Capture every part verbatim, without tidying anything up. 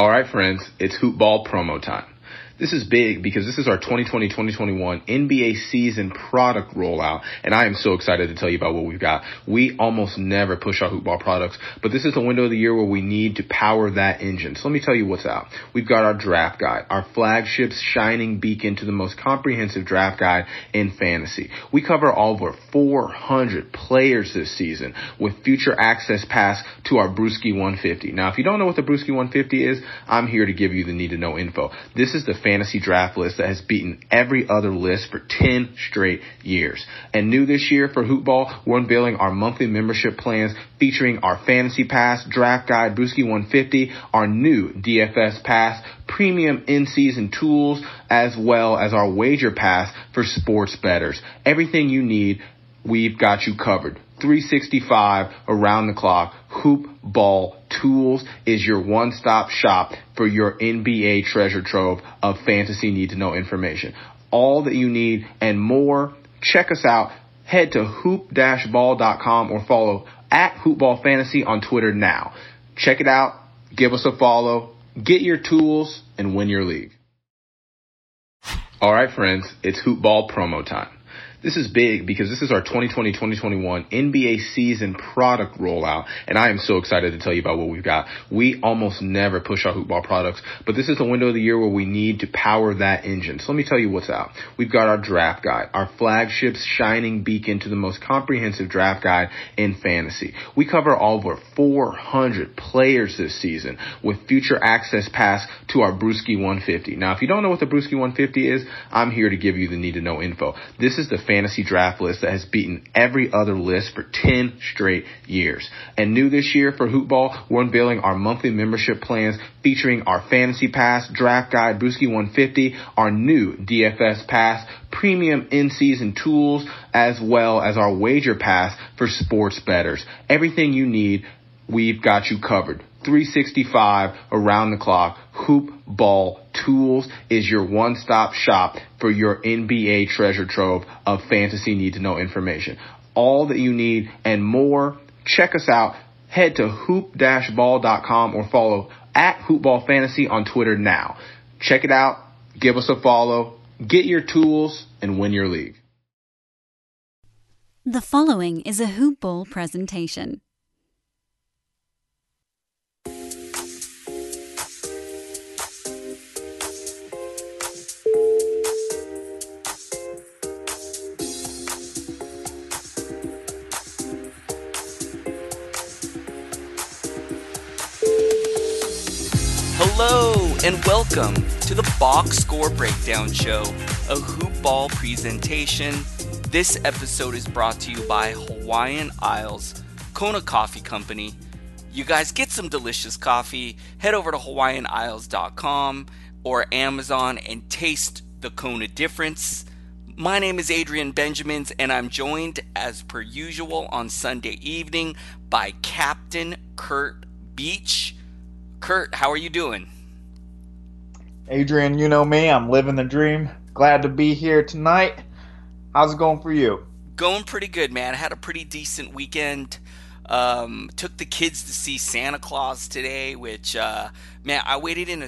All right, friends, it's Hoop Ball promo time. This is big because this is our twenty twenty twenty twenty-one N B A season product rollout, and I am so excited to tell you about what we've got. We almost never push our Hoop Ball products, but this is the window of the year where we need to power that engine. So let me tell you what's out. We've got our draft guide, our flagship shining beacon to the most comprehensive draft guide in fantasy. We cover over four hundred players this season with future access pass to our Brewski one fifty. Now, if you don't know what the Brewski one fifty is, I'm here to give you the need to know info. This is the fantasy draft list that has beaten every other list for ten straight years. And new this year for Hoop Ball, we're unveiling our monthly membership plans featuring our Fantasy Pass, Draft Guide, Brewski one fifty, our new D F S Pass, premium in-season tools, as well as our Wager Pass for sports bettors. Everything you need, we've got you covered. three sixty-five around the clock. Hoop Ball Tools is your one-stop shop for your N B A treasure trove of fantasy need-to-know information. All that you need and more. Check us out. Head to hoop dash ball dot com or follow at Hoopball Fantasy on Twitter now. Check it out. Give us a follow. Get your tools and win your league. All right, friends, it's Hoop Ball promo time. This is big because this is our twenty twenty twenty twenty-one N B A season product rollout, and I am so excited to tell you about what we've got. We almost never push our Hoop Ball products, but this is the window of the year where we need to power that engine. So let me tell you what's out. We've got our draft guide, our flagship shining beacon to the most comprehensive draft guide in fantasy. We cover over four hundred players this season with future access pass to our Brewski one fifty. Now, if you don't know what the Brewski one fifty is, I'm here to give you the need to know info. This is the fantasy draft list that has beaten every other list for ten straight years. And new this year for Hoop Ball, we're unveiling our monthly membership plans featuring our Fantasy Pass, Draft Guide, Brewski one fifty, our new D F S Pass, premium in-season tools, as well as our Wager Pass for sports bettors. Everything you need, we've got you covered. three sixty-five around the clock. Hoop Ball Tools is your one-stop shop for your N B A treasure trove of fantasy need-to-know information. All that you need and more. Check us out. Head to hoop dash ball dot com or follow at Hoopball Fantasy on Twitter now. Check it out. Give us a follow. Get your tools and win your league. The following is a Hoop Ball presentation. Hello and welcome to the Box Score Breakdown Show, a Hoop Ball presentation. This episode is brought to you by Hawaiian Isles Kona Coffee Company. You guys get some delicious coffee. Head over to hawaiian isles dot com or Amazon and taste the Kona difference. My name is Adrian Benjamins, and I'm joined, as per usual, on Sunday evening by Captain Kurt Beach. Kurt, how are you doing? Adrian, you know me. I'm living the dream. Glad to be here tonight. How's it going for you? Going pretty good, man. I had a pretty decent weekend. Um, took the kids to see Santa Claus today, which, uh, man, I waited in a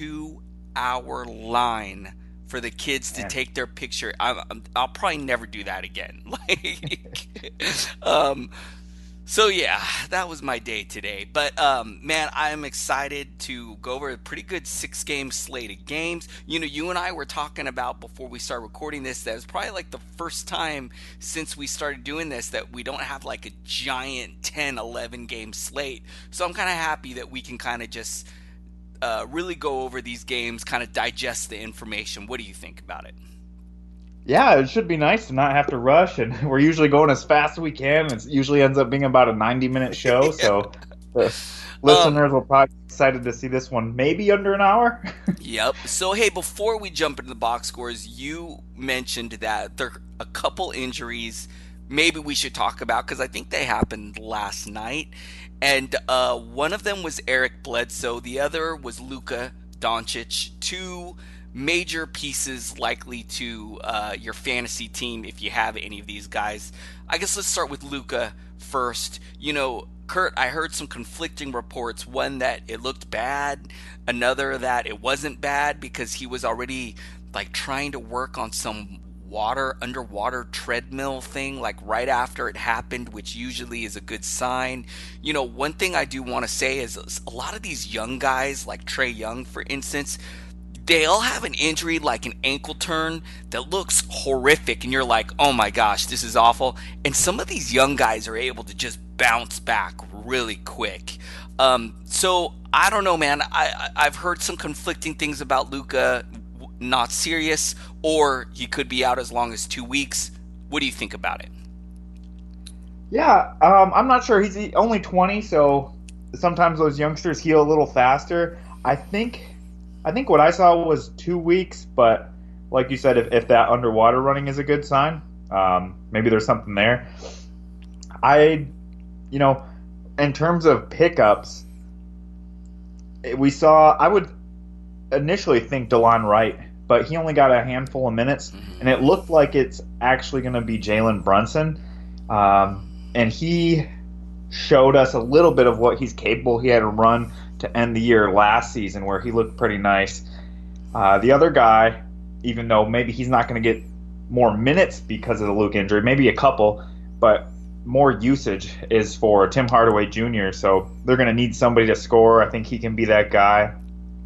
two-hour line for the kids to man. take their picture. I, I'll probably never do that again. Like, um, so yeah, that was my day today. But um, man, I am excited to go over a pretty good six-game slate of games. You know, you and I were talking about before we start recording this that it's probably like the first time since we started doing this that we don't have like a giant ten, eleven game slate. So I'm kind of happy that we can kind of just uh, really go over these games, kind of digest the information. What do you think about it? Yeah, it should be nice to not have to rush, and we're usually going as fast as we can. It usually ends up being about a ninety-minute show, so the listeners um, will probably be excited to see this one maybe under an hour. Yep. So, hey, before we jump into the box scores, you mentioned that there are a couple injuries maybe we should talk about because I think they happened last night, and uh, one of them was Eric Bledsoe. The other was Luka Doncic. Two major pieces likely to uh, your fantasy team if you have any of these guys. I guess let's start with Luka first. You know, Kurt, I heard some conflicting reports. One that it looked bad, another that it wasn't bad because he was already like trying to work on some water underwater treadmill thing like right after it happened, which usually is a good sign. You know, one thing I do want to say is a lot of these young guys, like Trae Young, for instance, they all have an injury like an ankle turn that looks horrific, and you're like, oh my gosh, this is awful. And some of these young guys are able to just bounce back really quick. Um, so I don't know, man. I, I've heard some conflicting things about Luka, not serious, or he could be out as long as two weeks. What do you think about it? Yeah, um, I'm not sure. He's only twenty, so sometimes those youngsters heal a little faster. I think. I think what I saw was two weeks, but like you said, if, if that underwater running is a good sign, um, maybe there's something there. I, you know, in terms of pickups, we saw, I would initially think DeLon Wright, but he only got a handful of minutes, and it looked like it's actually going to be Jalen Brunson. Um, and he showed us a little bit of what he's capable. He had a run to end the year last season where he looked pretty nice. Uh, the other guy, even though maybe he's not going to get more minutes because of the Luke injury, maybe a couple, but more usage is for Tim Hardaway Junior So they're going to need somebody to score. I think he can be that guy.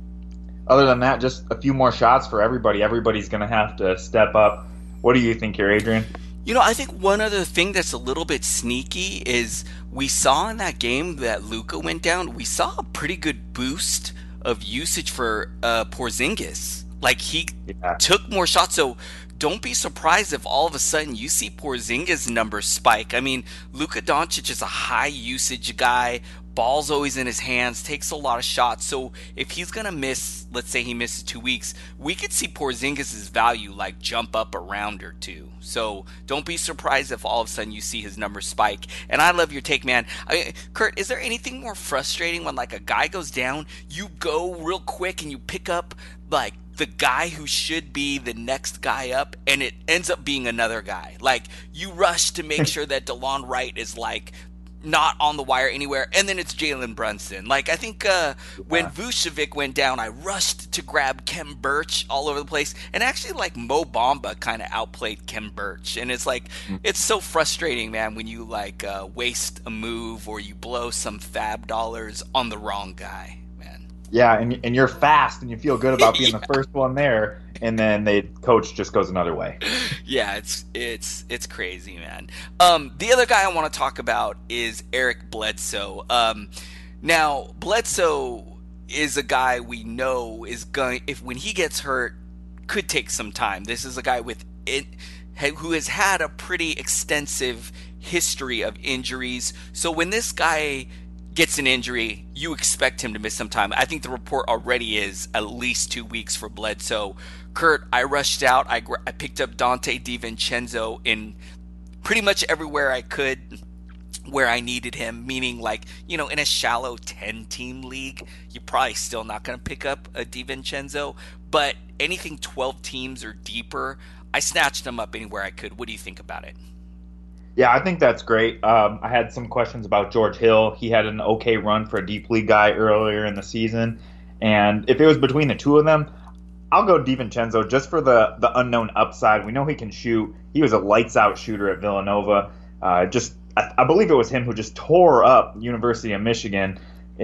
Other than that, just a few more shots for everybody. Everybody's going to have to step up. What do you think here, Adrian? You know, I think one other thing that's a little bit sneaky is we saw in that game that Luka went down, we saw a pretty good boost of usage for uh, Porzingis. Like, he yeah. took more shots. So don't be surprised if all of a sudden you see Porzingis' numbers spike. I mean, Luka Doncic is a high usage guy. Ball's always in his hands, takes a lot of shots. So if he's going to miss, let's say he misses two weeks, we could see Porzingis' value like jump up a round or two. So don't be surprised if all of a sudden you see his numbers spike. And I love your take, man. I mean, Kurt, is there anything more frustrating when like a guy goes down, you go real quick and you pick up like the guy who should be the next guy up, and it ends up being another guy? Like, you rush to make sure that DeLon Wright is like not on the wire anywhere, and then it's Jalen Brunson. Like, I think uh, yeah. when Vucevic went down, I rushed to grab Kem Birch all over the place, and actually, like, Mo Bamba kind of outplayed Kem Birch, and it's like, mm-hmm. it's so frustrating, man, when you, like, uh, waste a move or you blow some fab dollars on the wrong guy, man. Yeah, and, and you're fast, and you feel good about being yeah. the first one there, and then the coach just goes another way. Yeah, it's it's it's crazy, man. Um, the other guy I want to talk about is Eric Bledsoe. Um, now, Bledsoe is a guy we know is going, if when he gets hurt, could take some time. This is a guy with it who has had a pretty extensive history of injuries. So when this guy gets an injury, you expect him to miss some time. I think the report already is at least two weeks for Bledsoe. Kurt, I rushed out. I, I picked up Dante DiVincenzo in pretty much everywhere I could where I needed him, meaning like, you know, in a shallow ten-team league, you're probably still not going to pick up a DiVincenzo, but anything twelve teams or deeper, I snatched him up anywhere I could. What do you think about it? Yeah, I think that's great. Um, I had some questions about George Hill. He had an okay run for a deep league guy earlier in the season, and if it was between the two of them, I'll go DiVincenzo just for the, the unknown upside. We know he can shoot. He was a lights-out shooter at Villanova. Uh, just I, I believe it was him who just tore up University of Michigan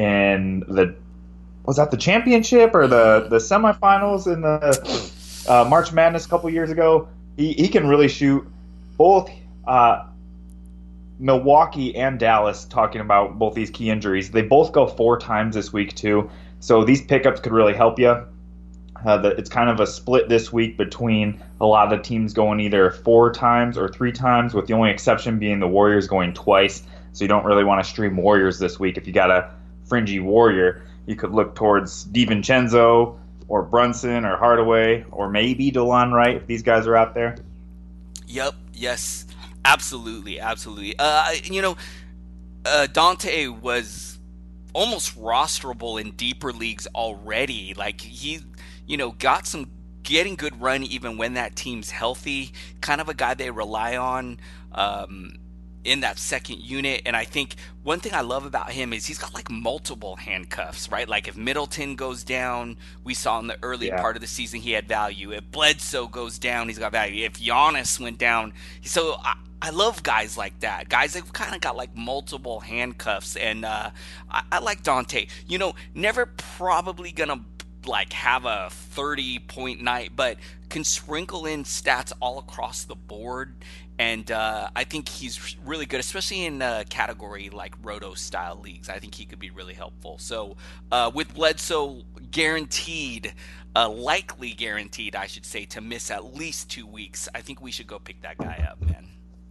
in the was that the championship or the, the semifinals in the uh, March Madness a couple years ago. He he can really shoot. Both uh, Milwaukee and Dallas, talking about both these key injuries, they both go four times this week too. So these pickups could really help you. Uh, the, it's kind of a split this week between a lot of the teams going either four times or three times, with the only exception being the Warriors going twice. So you don't really want to stream Warriors this week. If you got a fringy Warrior, you could look towards DiVincenzo or Brunson or Hardaway or maybe DeLon Wright if these guys are out there. Yep. Yes. Absolutely. Absolutely. Uh, you know, uh, Dante was almost rosterable in deeper leagues already. Like, he, you know, got some getting good run even when that team's healthy. Kind of a guy they rely on. Um, in that second unit. And I think one thing I love about him is he's got like multiple handcuffs, right? Like if Middleton goes down, we saw in the early Yeah. part of the season he had value. If Bledsoe goes down, he's got value. If Giannis went down, so I, I love guys like that. Guys that kind of got like multiple handcuffs. And uh, I, I like Dante. You know, never probably gonna like have a thirty point night, but can sprinkle in stats all across the board. And uh, I think he's really good, especially in a category like Roto style leagues. I think he could be really helpful. So uh, with Bledsoe guaranteed, uh, likely guaranteed, I should say, to miss at least two weeks, I think we should go pick that guy up, man.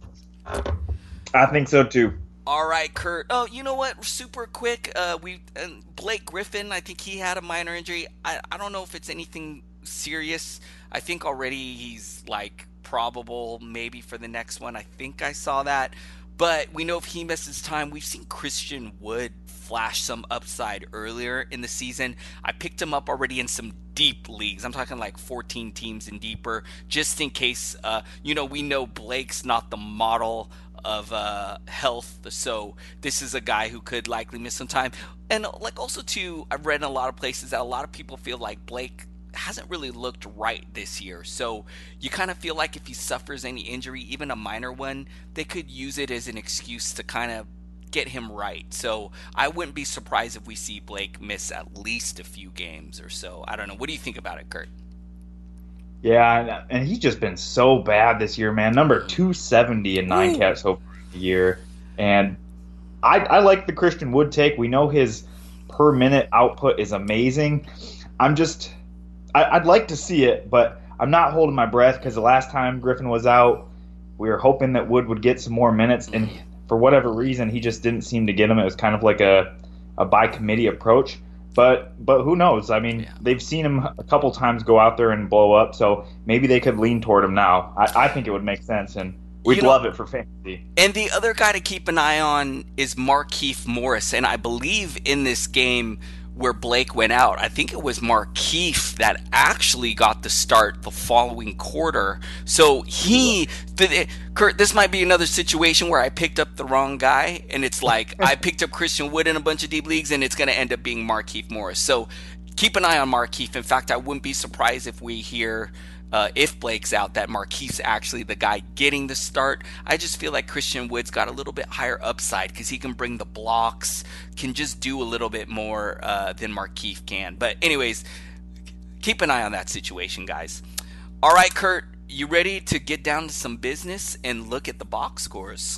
I think so too. All right, Kurt. Oh, you know what? Super quick. Uh, we uh, Blake Griffin. I think he had a minor injury. I I don't know if it's anything serious. I think already he's like probable maybe for the next one. I think I saw that. But we know if he misses time, we've seen Christian Wood flash some upside earlier in the season. I picked him up already in some deep leagues. I'm talking like fourteen teams and deeper, just in case. Uh, you know, we know Blake's not the model of uh, health, so this is a guy who could likely miss some time. And like also too, I've read in a lot of places that a lot of people feel like Blake hasn't really looked right this year. So you kind of feel like if he suffers any injury, even a minor one, they could use it as an excuse to kind of get him right. So I wouldn't be surprised if we see Blake miss at least a few games or so. I don't know. What do you think about it, Kurt? Yeah, and he's just been so bad this year, man. Number two seventy in nine catch so far in the year. And I, I like the Christian Wood take. We know his per minute output is amazing. I'm just, I, I'd like to see it, but I'm not holding my breath because the last time Griffin was out, we were hoping that Wood would get some more minutes. And for whatever reason, he just didn't seem to get them. It was kind of like a, a by committee approach. But but who knows? I mean, yeah. They've seen him a couple times go out there and blow up, so maybe they could lean toward him now. I, I think it would make sense, and we'd you know, love it for fantasy. And the other guy to keep an eye on is Markieff Morris, and I believe in this game where Blake went out, I think it was Markieff that actually got the start the following quarter. So he, the, Kurt, this might be another situation where I picked up the wrong guy, and it's like I picked up Christian Wood in a bunch of deep leagues, and it's going to end up being Markieff Morris. So keep an eye on Markieff. In fact, I wouldn't be surprised if we hear, uh, if Blake's out, that Markieff's actually the guy getting the start. I just feel like Christian Wood's got a little bit higher upside because he can bring the blocks, can just do a little bit more uh, than Markieff can. But anyways, keep an eye on that situation, guys. All right, Kurt, you ready to get down to some business and look at the box scores?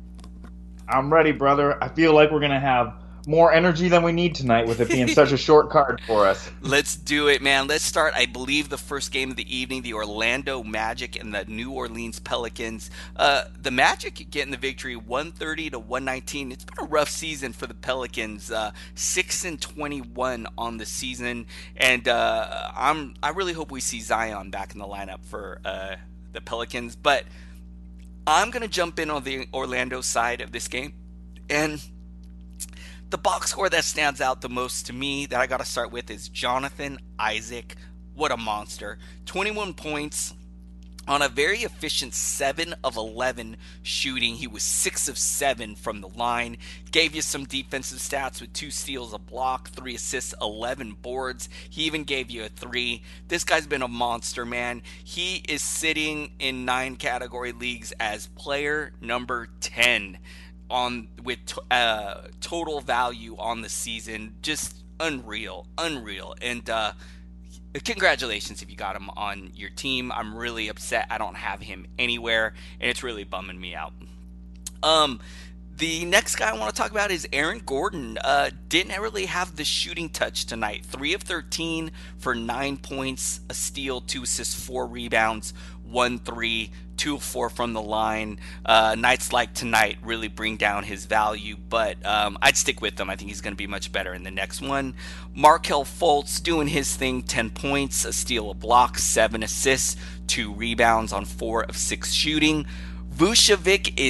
I'm ready, brother. I feel like we're going to have more energy than we need tonight with it being such a short card for us. Let's do it, man. Let's start, I believe, the first game of the evening, the Orlando Magic and the New Orleans Pelicans. Uh, the Magic getting the victory one thirty to one nineteen. It's been a rough season for the Pelicans, uh, six and twenty-one on the season. And uh, I'm, I really hope we see Zion back in the lineup for uh, the Pelicans. But I'm going to jump in on the Orlando side of this game. And the box score that stands out the most to me that I got to start with is Jonathan Isaac. What a monster. twenty-one points on a very efficient seven of eleven shooting. He was six of seven from the line. Gave you some defensive stats with two steals, a block, three assists, eleven boards. He even gave you a three. This guy's been a monster, man. He is sitting in nine category leagues as player number ten. On with uh, total value on the season. Just unreal, unreal. And uh, congratulations if you got him on your team. I'm really upset I don't have him anywhere, and it's really bumming me out. Um, the next guy I want to talk about is Aaron Gordon. Uh, didn't really have the shooting touch tonight. three of thirteen for nine points, a steal, two assists, four rebounds, one three, two of four from the line. Uh, nights like tonight really bring down his value, but um, I'd stick with him. I think he's going to be much better in the next one. Markelle Fultz doing his thing, ten points, a steal, a block, seven assists, two rebounds on four of six shooting. Vucevic is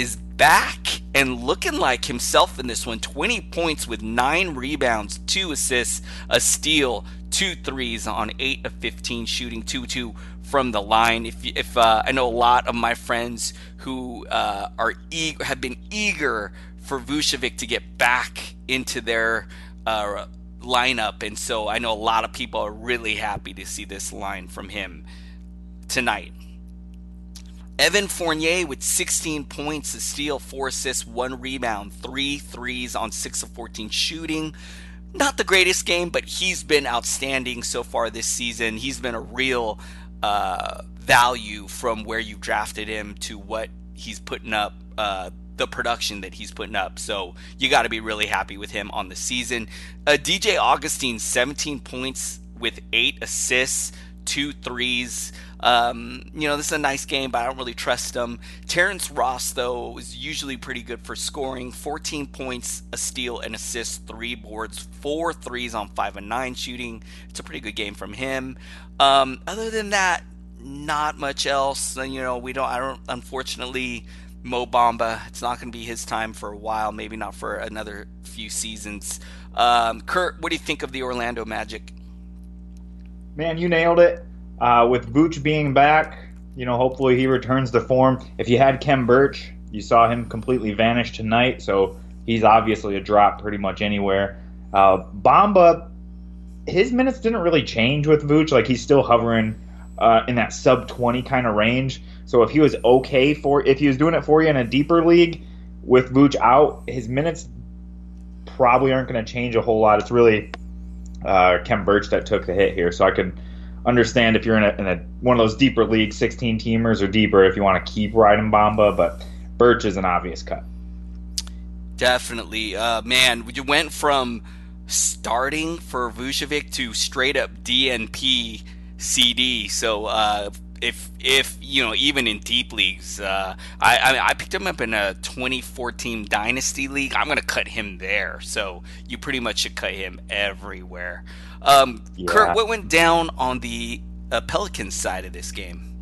back and looking like himself in this one. twenty points with nine rebounds, two assists, a steal, two threes on eight of fifteen shooting, two two from the line. If if uh, I know a lot of my friends who uh, are e- have been eager for Vucevic to get back into their uh, lineup, and so I know a lot of people are really happy to see this line from him tonight. Evan Fournier with sixteen points, a steal, four assists, one rebound, three threes on six of fourteen shooting. Not the greatest game, but he's been outstanding so far this season. He's been a real uh, value from where you drafted him to what he's putting up, uh, the production that he's putting up. So you got to be really happy with him on the season. Uh, D J Augustine, seventeen points with eight assists, two threes. Um, you know, this is a nice game, but I don't really trust him. Terrence Ross, though, is usually pretty good for scoring. fourteen points, a steal, an assist, three boards, four threes on five and nine shooting. It's a pretty good game from him. Um, other than that, not much else. You know, we don't. I don't. Unfortunately, Mo Bamba. It's not going to be his time for a while. Maybe not for another few seasons. Um, Kurt, what do you think of the Orlando Magic? Man, you nailed it. Uh, with Vooch being back, you know, hopefully he returns to form. If you had Khem Birch, you saw him completely vanish tonight, so he's obviously a drop pretty much anywhere. Uh, Bamba, his minutes didn't really change with Vooch. Like, he's still hovering uh, in that sub twenty kind of range. So if he was okay for, if he was doing it for you in a deeper league with Vooch out, his minutes probably aren't going to change a whole lot. It's really uh, Khem Birch that took the hit here, so I could understand if you're in a, in a one of those deeper leagues, sixteen teamers or deeper, if you want to keep riding Bamba, but Birch is an obvious cut. Definitely. Uh, man, you went from starting for Vucevic to straight up D N P C D. So uh, if, if you know, even in deep leagues, uh, I, I, I picked him up in a twenty fourteen Dynasty League. I'm going to cut him there. So you pretty much should cut him everywhere. Um, yeah. Kurt, what went down on the uh, Pelicans side of this game?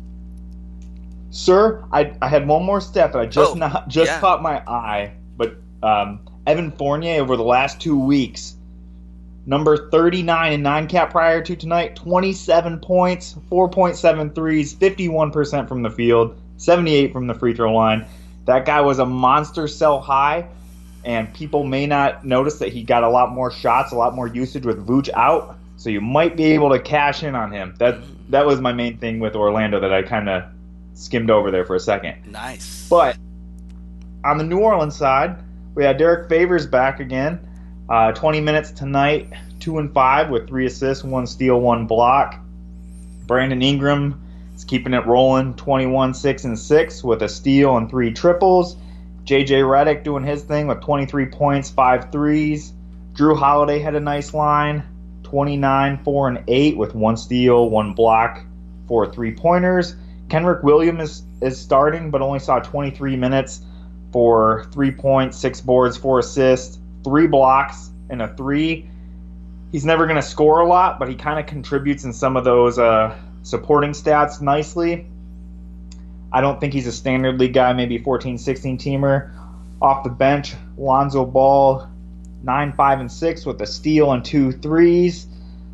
Sir, I, I had one more step, and I just oh, not, just yeah. caught my eye. But um, Evan Fournier over the last two weeks, number thirty-nine in nine cap prior to tonight, twenty-seven points, four point seven threes, fifty-one percent from the field, seventy-eight from the free throw line. That guy was a monster sell high. And people may not notice that he got a lot more shots, a lot more usage with Vooch out. So you might be able to cash in on him. That that was my main thing with Orlando that I kind of skimmed over there for a second. Nice. But on the New Orleans side, we had Derek Favors back again. Uh, twenty minutes tonight, two and five with three assists, one steal, one block. Brandon Ingram is keeping it rolling, twenty-one, six, and six with a steal and three triples. J J Redick doing his thing with twenty-three points, five threes. Drew Holiday had a nice line, twenty-nine, four, and eight with one steal, one block, four three-pointers. Kenrich Williams is, is starting, but only saw twenty-three minutes for three points, six boards, four assists, three blocks, and a three. He's never going to score a lot, but he kind of contributes in some of those uh, supporting stats nicely. I don't think he's a standard league guy, maybe fourteen, sixteen teamer. Off the bench, Lonzo Ball, nine, five, and six with a steal and two threes.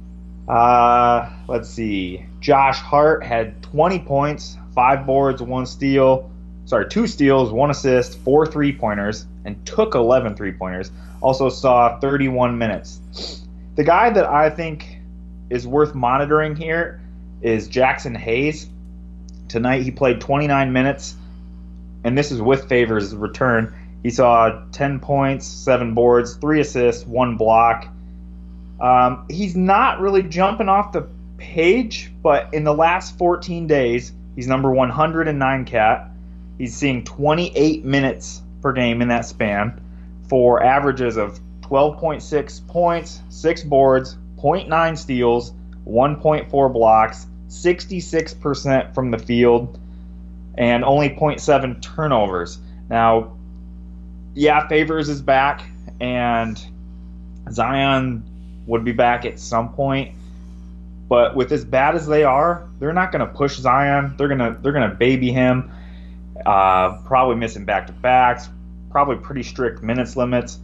Uh, let's see. Josh Hart had twenty points, five boards, one steal. Sorry, two steals, one assist, four three-pointers, and took eleven three-pointers. Also saw thirty-one minutes. The guy that I think is worth monitoring here is Jackson Hayes. Tonight he played twenty-nine minutes, and this is with Favors' return. He saw ten points, seven boards, three assists, one block. Um, he's not really jumping off the page, but in the last fourteen days, he's number one hundred in nine cat. He's seeing twenty-eight minutes per game in that span for averages of twelve point six points, six boards, zero point nine steals, one point four blocks, sixty-six percent from the field, and only zero point seven turnovers. Now, yeah, Favors is back, and Zion would be back at some point. But with as bad as they are, they're not going to push Zion. They're gonna they're gonna baby him. Uh, probably missing back to backs. probably pretty strict minutes limits.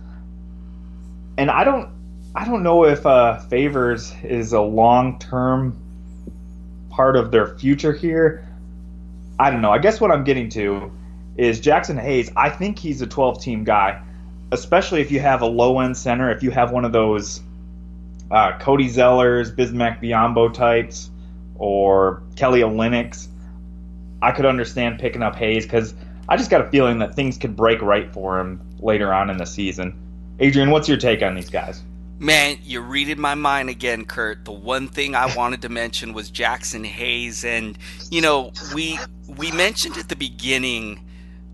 And I don't I don't know if uh, Favors is a long-term part of their future here. I don't know. I guess what I'm getting to is Jackson Hayes. I think he's a twelve-team guy, especially if you have a low-end center, if you have one of those uh, Cody Zellers, Bismack Biyombo types, or Kelly Olynyk. I could understand picking up Hayes because I just got a feeling that things could break right for him later on in the season. Adrian, what's your take on these guys? Man, you're reading my mind again, Kurt. The one thing I wanted to mention was Jackson Hayes. And, you know, we we mentioned at the beginning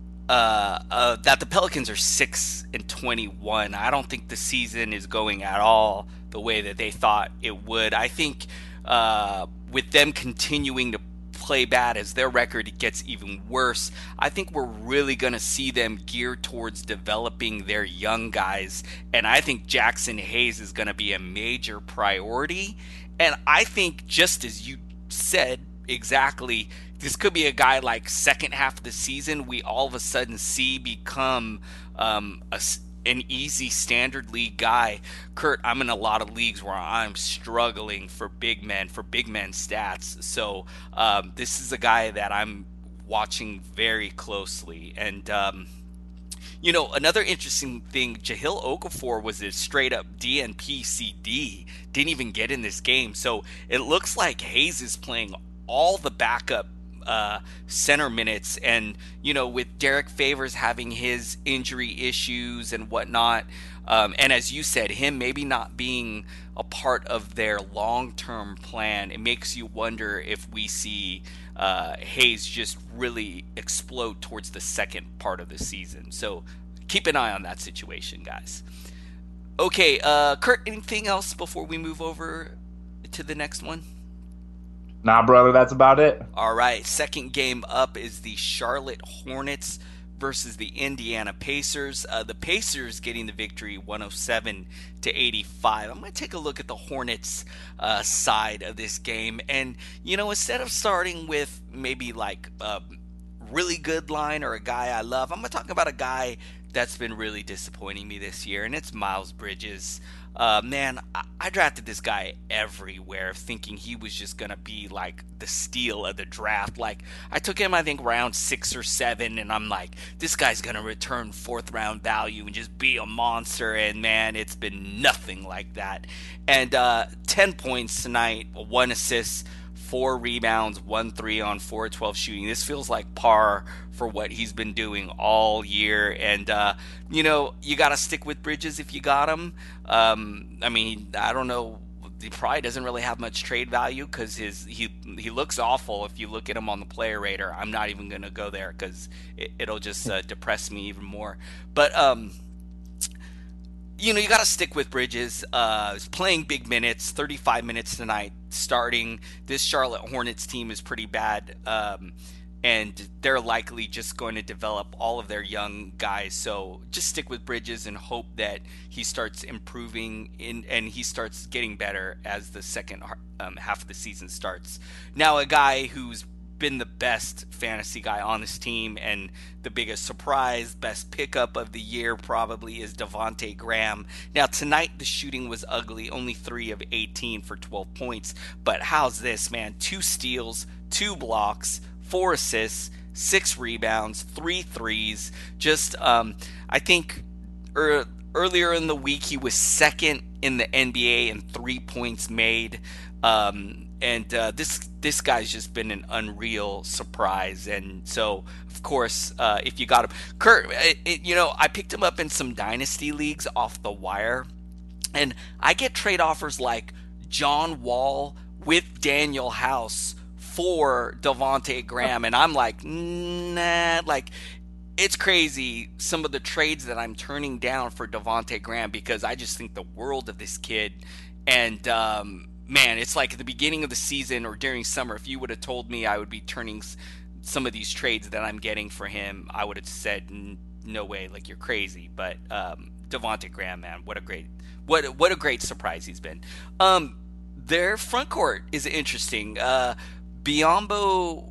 uh, uh, that the Pelicans are six and twenty-one. I don't think the season is going at all the way that they thought it would. I think uh, with them continuing to play bad as their record gets even worse, I think we're really going to see them gear towards developing their young guys, and I think Jackson Hayes is going to be a major priority. And I think, just as you said exactly, this could be a guy like second half of the season we all of a sudden see become um, a an easy standard league guy. Kurt, I'm in a lot of leagues where I'm struggling for big men, for big men stats. So um, this is a guy that I'm watching very closely. And, um, you know, another interesting thing, Jahlil Okafor was a straight up D N P C D, didn't even get in this game. So it looks like Hayes is playing all the backup Uh, center minutes, and you know, with Derek Favors having his injury issues and whatnot, um, and as you said, him maybe not being a part of their long-term plan, it makes you wonder if we see uh, Hayes just really explode towards the second part of the season. So keep an eye on that situation, guys. Okay, uh, Kurt, anything else before we move over to the next one? Nah, brother, that's about it. All right, second game up is the Charlotte Hornets versus the Indiana Pacers. Uh, the Pacers getting the victory one oh seven to eighty-five. I'm going to take a look at the Hornets uh, side of this game. And, you know, instead of starting with maybe like a really good line or a guy I love, I'm going to talk about a guy that's been really disappointing me this year, and it's Miles Bridges. Uh, man, I, I drafted this guy everywhere thinking he was just going to be like the steal of the draft. Like, I took him, I think, round six or seven, and I'm like, this guy's going to return fourth round value and just be a monster. And man, it's been nothing like that. And uh, ten points tonight, one assist, four rebounds, one three on four of twelve shooting. This feels like par for what he's been doing all year. And, uh, you know, you got to stick with Bridges if you got him. Um, I mean, I don't know. He probably doesn't really have much trade value because his he he looks awful if you look at him on the player radar. I'm not even going to go there because it, it'll just uh, depress me even more. But, um, you know, you got to stick with Bridges. Uh, he's playing big minutes, thirty-five minutes tonight, starting. This Charlotte Hornets team is pretty bad, um, and they're likely just going to develop all of their young guys. So just stick with Bridges and hope that he starts improving in, and he starts getting better as the second um, half of the season starts. Now, a guy who's been the best fantasy guy on this team and the biggest surprise, best pickup of the year probably is Devontae Graham. Now tonight the shooting was ugly, only three of eighteen for twelve points, but how's this, man? Two steals, two blocks, four assists, six rebounds, three threes. Just um, I think er, earlier in the week he was second in the N B A in three points made. Um, And uh, this this guy's just been an unreal surprise. And so, of course, uh, if you got him, Kurt, it, it, you know, I picked him up in some dynasty leagues off the wire, and I get trade offers like John Wall with Daniel House for Devontae Graham, and I'm like, nah, like. It's crazy some of the trades that I'm turning down for Devontae Graham because I just think the world of this kid. And um, man, it's like at the beginning of the season or during summer, if you would have told me I would be turning some of these trades that I'm getting for him, I would have said, no way, like you're crazy. But um, Devontae Graham, man, what a great, what what a great surprise he's been. Um, their front court is interesting. Uh, Biyombo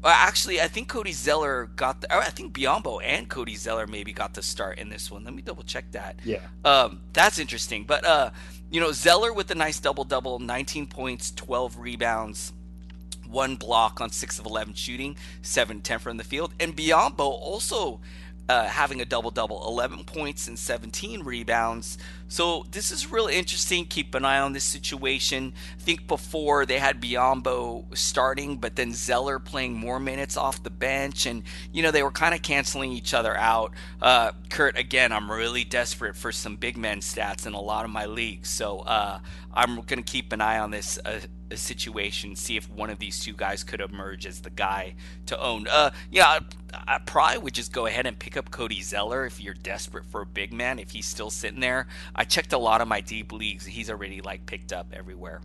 Uh, actually, I think Cody Zeller got the. I think Biyombo and Cody Zeller maybe got the start in this one. Let me double check that. Yeah. Um, that's interesting. But uh, you know, Zeller with a nice double double, nineteen points, twelve rebounds, one block on six of eleven shooting, seven ten from the field, and Biyombo also uh, having a double double, eleven points and seventeen rebounds. So this is really interesting. Keep an eye on this situation. I think before they had Biyombo starting, but then Zeller playing more minutes off the bench, and you know they were kind of canceling each other out. Uh, Kurt, again, I'm really desperate for some big men stats in a lot of my leagues, so uh, I'm going to keep an eye on this uh, situation, see if one of these two guys could emerge as the guy to own. Uh, yeah, I, I probably would just go ahead and pick up Cody Zeller if you're desperate for a big man, if he's still sitting there. I checked a lot of my deep leagues. He's already like picked up everywhere.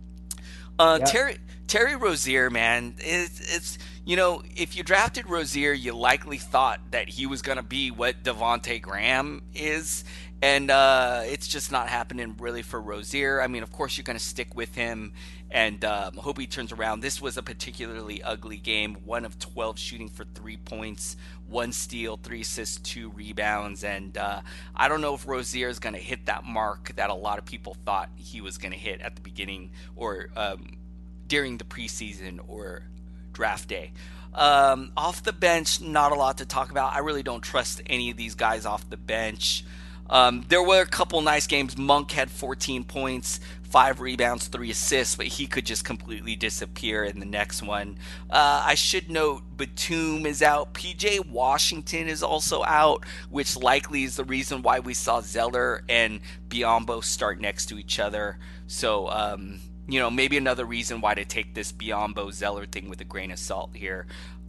Uh, yep. Terry Terry Rozier, man, it's, it's you know, if you drafted Rozier, you likely thought that he was going to be what Devontae Graham is, and uh, it's just not happening really for Rozier. I mean, of course, you're going to stick with him, and um, hope he turns around. This was a particularly ugly game. One of twelve shooting for three points, one steal, three assists, two rebounds, and uh, I don't know if Rozier is going to hit that mark that a lot of people thought he was going to hit at the beginning or um, during the preseason or draft day. Um, off the bench, not a lot to talk about. I really don't trust any of these guys off the bench. Um, there were a couple nice games. Monk had fourteen points, five rebounds, three assists, but he could just completely disappear in the next one. Uh, I should note Batum is out. P J Washington is also out, which likely is the reason why we saw Zeller and Biyombo start next to each other. So, um, you know, maybe another reason why to take this Biyombo-Zeller thing with a grain of salt here.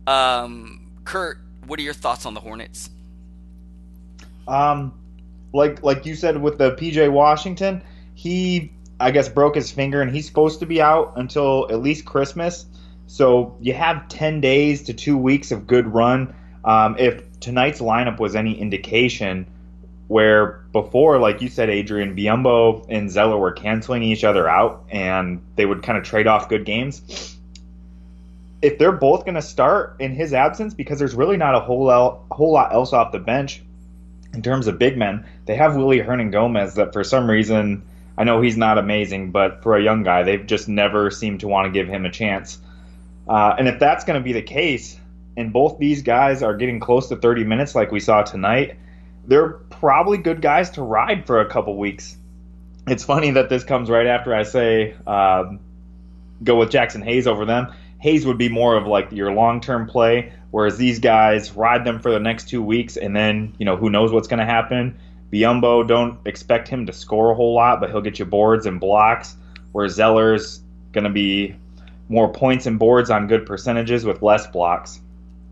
Um, Kurt, what are your thoughts on the Hornets? Um... Like like you said with the P J Washington, he, I guess, broke his finger, and he's supposed to be out until at least Christmas. So you have ten days to two weeks of good run. Um, if tonight's lineup was any indication, where before, like you said, Adrian, Biyombo and Zeller were canceling each other out, and they would kind of trade off good games. If they're both going to start in his absence, because there's really not a whole lot, whole lot else off the bench, in terms of big men, they have Willie Hernangomez that for some reason, I know he's not amazing, but for a young guy, they've just never seemed to want to give him a chance. Uh, and if that's going to be the case, and both these guys are getting close to thirty minutes like we saw tonight, they're probably good guys to ride for a couple weeks. It's funny that this comes right after I say um, go with Jackson Hayes over them. Hayes would be more of like your long-term play, whereas these guys ride them for the next two weeks, and then, you know, who knows what's going to happen. Biyombo, don't expect him to score a whole lot, but he'll get you boards and blocks, whereas Zeller's going to be more points and boards on good percentages with less blocks.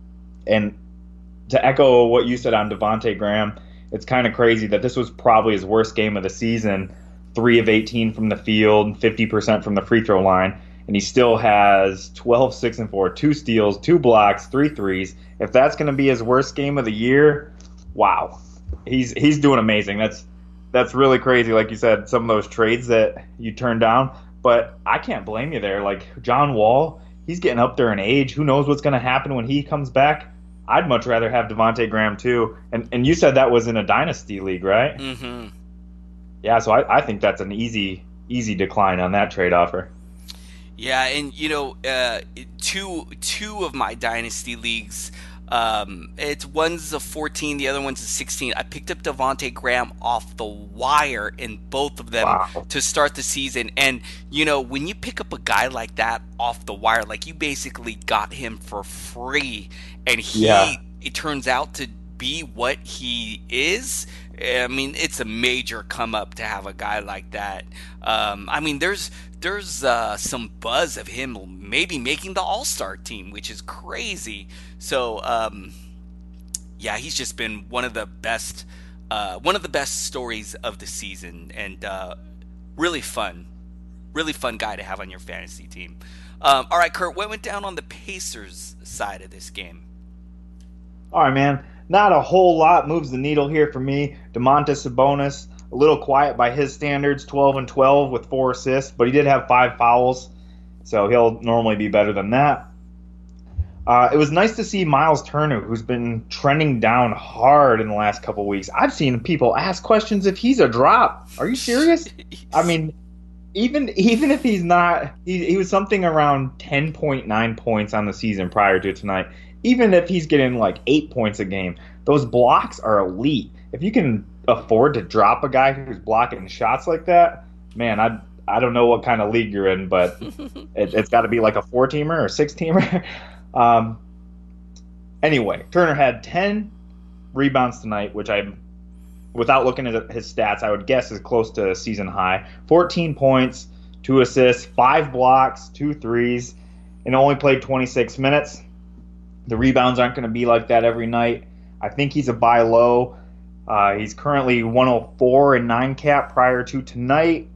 And to echo what you said on Devontae Graham, it's kind of crazy that this was probably his worst game of the season, three of eighteen from the field, fifty percent from the free throw line. And he still has twelve, six, and four, two steals, two blocks, three threes. If that's going to be his worst game of the year, wow. He's he's doing amazing. That's that's really crazy, like you said, some of those trades that you turned down. But I can't blame you there. Like John Wall, he's getting up there in age. Who knows what's going to happen when he comes back? I'd much rather have Devontae Graham too. And and you said that was in a dynasty league, right? Mm-hmm. Yeah, so I, I think that's an easy easy decline on that trade offer. Yeah, and you know, uh, two two of my dynasty leagues, um, it's one's a fourteen, the other one's a sixteen. I picked up Devontae Graham off the wire in both of them wow. to start the season. And you know, when you pick up a guy like that off the wire, like you basically got him for free, and he yeah. it turns out to be what he is. I mean, it's a major come up to have a guy like that. Um, I mean, there's there's uh, some buzz of him maybe making the All-Star team, which is crazy. So, um, yeah, he's just been one of the best, uh, one of the best stories of the season, and uh, really fun, really fun guy to have on your fantasy team. Um, all right, Kurt, what went down on the Pacers side of this game? All right, man. Not a whole lot moves the needle here for me. Domantas Sabonis, a little quiet by his standards, twelve and twelve with four assists, but he did have five fouls, so he'll normally be better than that. Uh, it was nice to see Miles Turner, who's been trending down hard in the last couple of weeks. I've seen people ask questions if he's a drop. Are you serious? I mean, even even if he's not, he, he was something around ten point nine points on the season prior to tonight. Even if he's getting like eight points a game, those blocks are elite. If you can afford to drop a guy who's blocking shots like that, man, I I don't know what kind of league you're in, but it, it's got to be like a four-teamer or six-teamer. um, anyway, Turner had ten rebounds tonight, which I, without looking at his stats, I would guess is close to season high. fourteen points, two assists, five blocks, two threes, and only played twenty-six minutes. The rebounds aren't going to be like that every night. I think he's a buy low. Uh, he's currently one oh four and nine cap prior to tonight.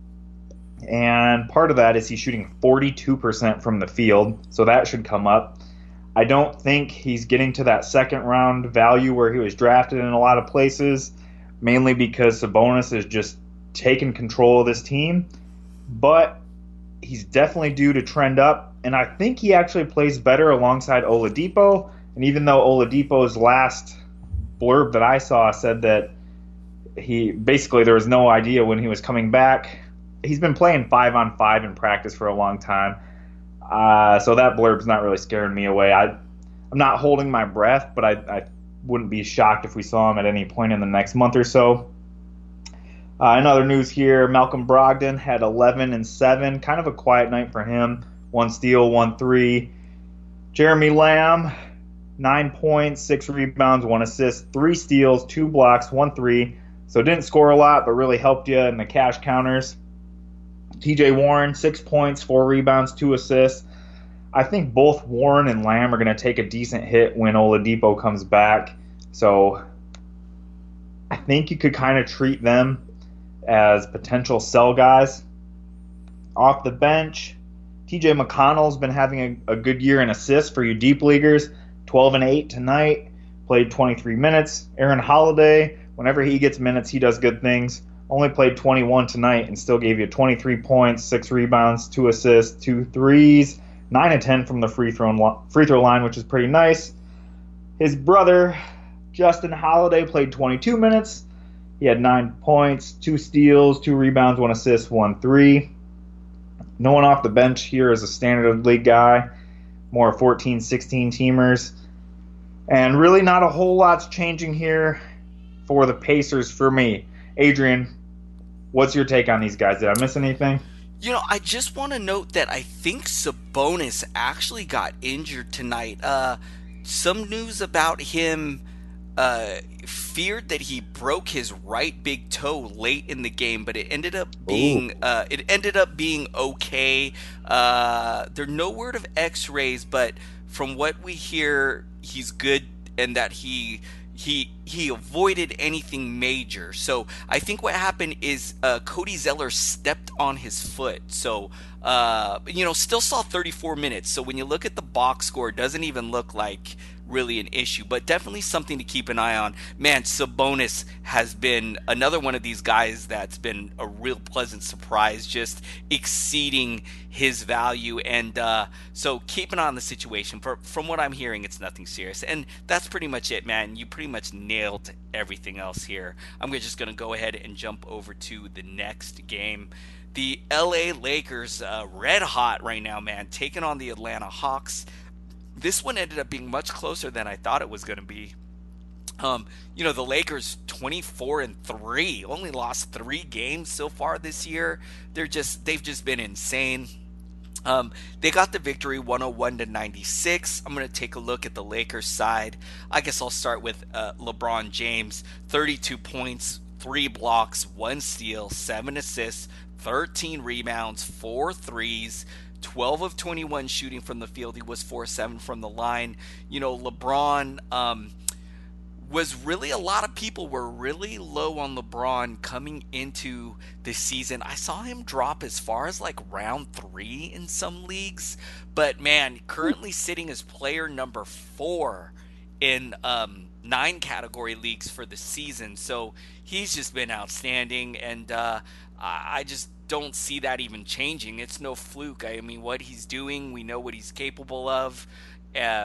And part of that is he's shooting forty-two percent from the field, so that should come up. I don't think he's getting to that second round value where he was drafted in a lot of places, mainly because Sabonis is just taking control of this team. But he's definitely due to trend up, and I think he actually plays better alongside Oladipo. And even though Oladipo's last blurb that I saw said that he basically there was no idea when he was coming back, he's been playing five on five in practice for a long time. Uh, so that blurb's not really scaring me away. I, I'm not holding my breath, but I, I wouldn't be shocked if we saw him at any point in the next month or so. Uh, in other news here, Malcolm Brogdon had eleven and seven, kind of a quiet night for him. One steal, one three. Jeremy Lamb, nine points, six rebounds, one assist, three steals, two blocks, one three. So didn't score a lot, but really helped you in the cash counters. T J Warren, six points, four rebounds, two assists. I think both Warren and Lamb are going to take a decent hit when Oladipo comes back. So I think you could kind of treat them as potential sell guys. Off the bench, T J McConnell's been having a, a good year in assists for you deep leaguers. twelve and eight tonight, played twenty-three minutes. Aaron Holiday, whenever he gets minutes, he does good things. Only played twenty-one tonight and still gave you twenty-three points, six rebounds, two assists, two threes, nine and ten from the free throw free throw line, which is pretty nice. His brother, Justin Holiday, played twenty-two minutes. He had nine points, two steals, two rebounds, one assist, one three. No one off the bench here is a standard league guy, more fourteen, sixteen teamers. And really not a whole lot's changing here for the Pacers for me. Adrian, what's your take on these guys? Did I miss anything? You know, I just want to note that I think Sabonis actually got injured tonight. Uh, some news about him uh, feared that he broke his right big toe late in the game, but it ended up being uh, it ended up being okay. Uh, there's no word of X-rays, but from what we hear, he's good and that he. He he avoided anything major. So I think what happened is uh, Cody Zeller stepped on his foot. So, uh, you know, still saw thirty-four minutes. So when you look at the box score, it doesn't even look like really an issue. But definitely something to keep an eye on. Man, Sabonis has been another one of these guys that's been a real pleasant surprise, just exceeding his value. And uh, so keep an eye on the situation. For, from what I'm hearing, it's nothing serious. And that's pretty much it, man. You pretty much nailed everything else here. I'm just going to go ahead and jump over to the next game. The L A Lakers, uh, red hot right now, man, taking on the Atlanta Hawks. This one ended up being much closer than I thought it was going to be. Um, you know, the Lakers twenty-four and three, only lost three games so far this year. They're just they've just been insane. Um, they got the victory one oh one to ninety-six. I'm going to take a look at the Lakers side. I guess I'll start with uh, LeBron James, thirty-two points, three blocks, one steal, seven assists, thirteen rebounds, four threes, twelve of twenty-one shooting from the field. He was four seven from the line. You know, LeBron um, was really, a lot of people were really low on LeBron coming into this season. I saw him drop as far as like round three in some leagues. But man, currently sitting as player number four in um, nine category leagues for the season. So he's just been outstanding. And uh, I just don't see that even changing. It's no fluke. I mean, what he's doing, we know what he's capable of. Um,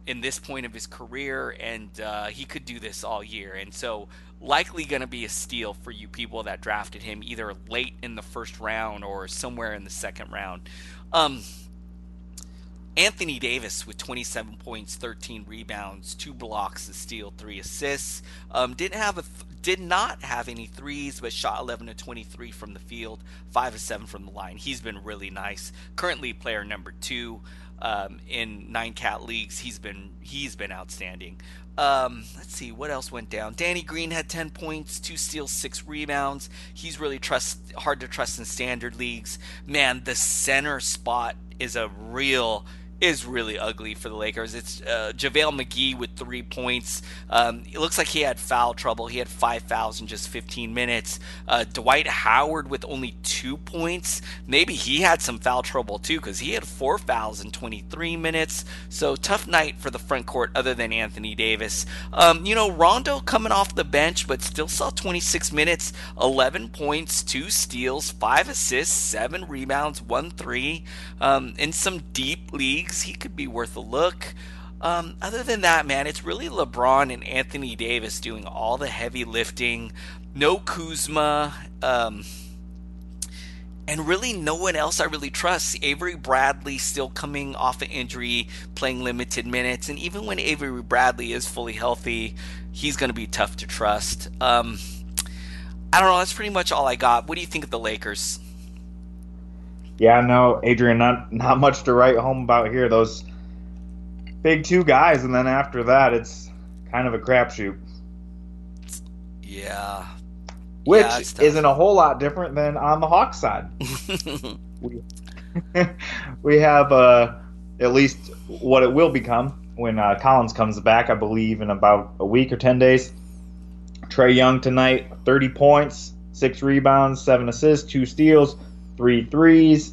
in this point of his career, and uh, he could do this all year. And so likely going to be a steal for you people that drafted him either late in the first round or somewhere in the second round. Um, Anthony Davis with twenty-seven points, thirteen rebounds, two blocks, a steal, three assists. Um, didn't have a th- did not have any threes, but shot eleven to twenty-three from the field, five of seven from the line. He's been really nice. Currently player number two um, in nine cat leagues. He's been he's been outstanding. Um, let's see what else went down. Danny Green had ten points, two steals, six rebounds. He's really trust hard to trust in standard leagues. Man, the center spot is a real is really ugly for the Lakers. It's uh, JaVale McGee with three points. Um, it looks like he had foul trouble. He had five fouls in just fifteen minutes. Uh, Dwight Howard with only two points. Maybe he had some foul trouble too, because he had four fouls in twenty-three minutes. So tough night for the front court other than Anthony Davis. Um, you know, Rondo coming off the bench, but still saw twenty-six minutes, eleven points, two steals, five assists, seven rebounds, one three. Um, in some deep leagues, he could be worth a look. Um, other than that, man, it's really LeBron and Anthony Davis doing all the heavy lifting. No Kuzma. Um, and really no one else I really trust. Avery Bradley still coming off an injury, playing limited minutes. And even when Avery Bradley is fully healthy, he's going to be tough to trust. Um, I don't know. That's pretty much all I got. What do you think of the Lakers? Yeah, no, Adrian, not not much to write home about here. Those big two guys, and then after that, it's kind of a crapshoot. Yeah. Which yeah, isn't a whole lot different than on the Hawks side. we, we have uh, at least what it will become when uh, Collins comes back, I believe, in about a week or ten days. Trae Young tonight, thirty points, six rebounds, seven assists, two steals, three threes.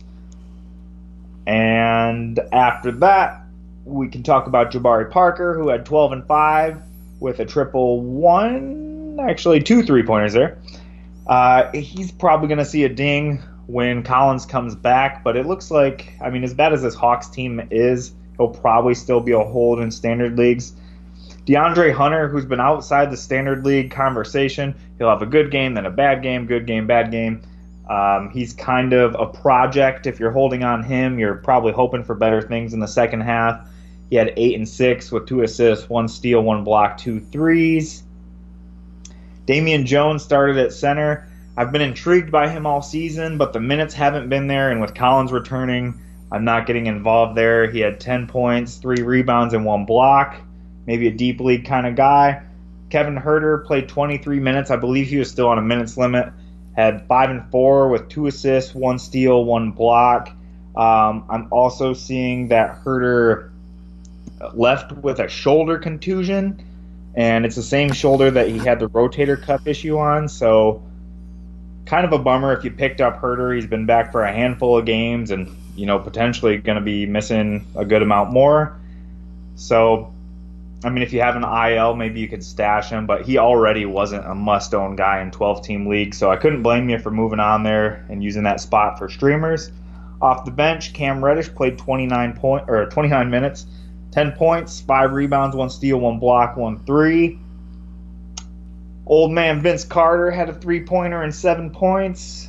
And after that, we can talk about Jabari Parker, who had twelve and five with a triple one, actually two three-pointers there. Uh, he's probably going to see a ding when Collins comes back, but it looks like, I mean, as bad as this Hawks team is, he'll probably still be a hold in standard leagues. DeAndre Hunter, who's been outside the standard league conversation, he'll have a good game, then a bad game, good game, bad game. Um, he's kind of a project. If you're holding on him, you're probably hoping for better things in the second half. He had eight and six with two assists, one steal, one block, two threes. Damian Jones started at center. I've been intrigued by him all season, but the minutes haven't been there, and with Collins returning, I'm not getting involved there. He had ten points, three rebounds, and one block. Maybe a deep league kind of guy. Kevin Huerter played twenty-three minutes. I believe he was still on a minutes limit. Had five and four with two assists, one steal, one block. Um, I'm also seeing that Huerter left with a shoulder contusion, and it's the same shoulder that he had the rotator cuff issue on. So kind of a bummer if you picked up Huerter. He's been back for a handful of games and, you know, potentially going to be missing a good amount more. So, I mean, if you have an I L, maybe you could stash him, but he already wasn't a must-own guy in twelve-team leagues, so I couldn't blame you for moving on there and using that spot for streamers. Off the bench, Cam Reddish played twenty-nine point or twenty-nine minutes, ten points, five rebounds, one steal, one block, one three. Old man Vince Carter had a three-pointer and seven points.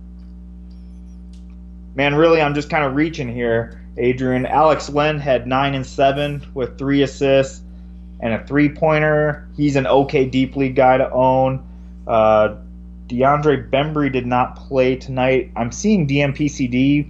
Man, really, I'm just kind of reaching here, Adrian. Alex Len had nine and seven with three assists and a three-pointer. He's an okay deep league guy to own. Uh, DeAndre Bembry did not play tonight. I'm seeing D M P C D,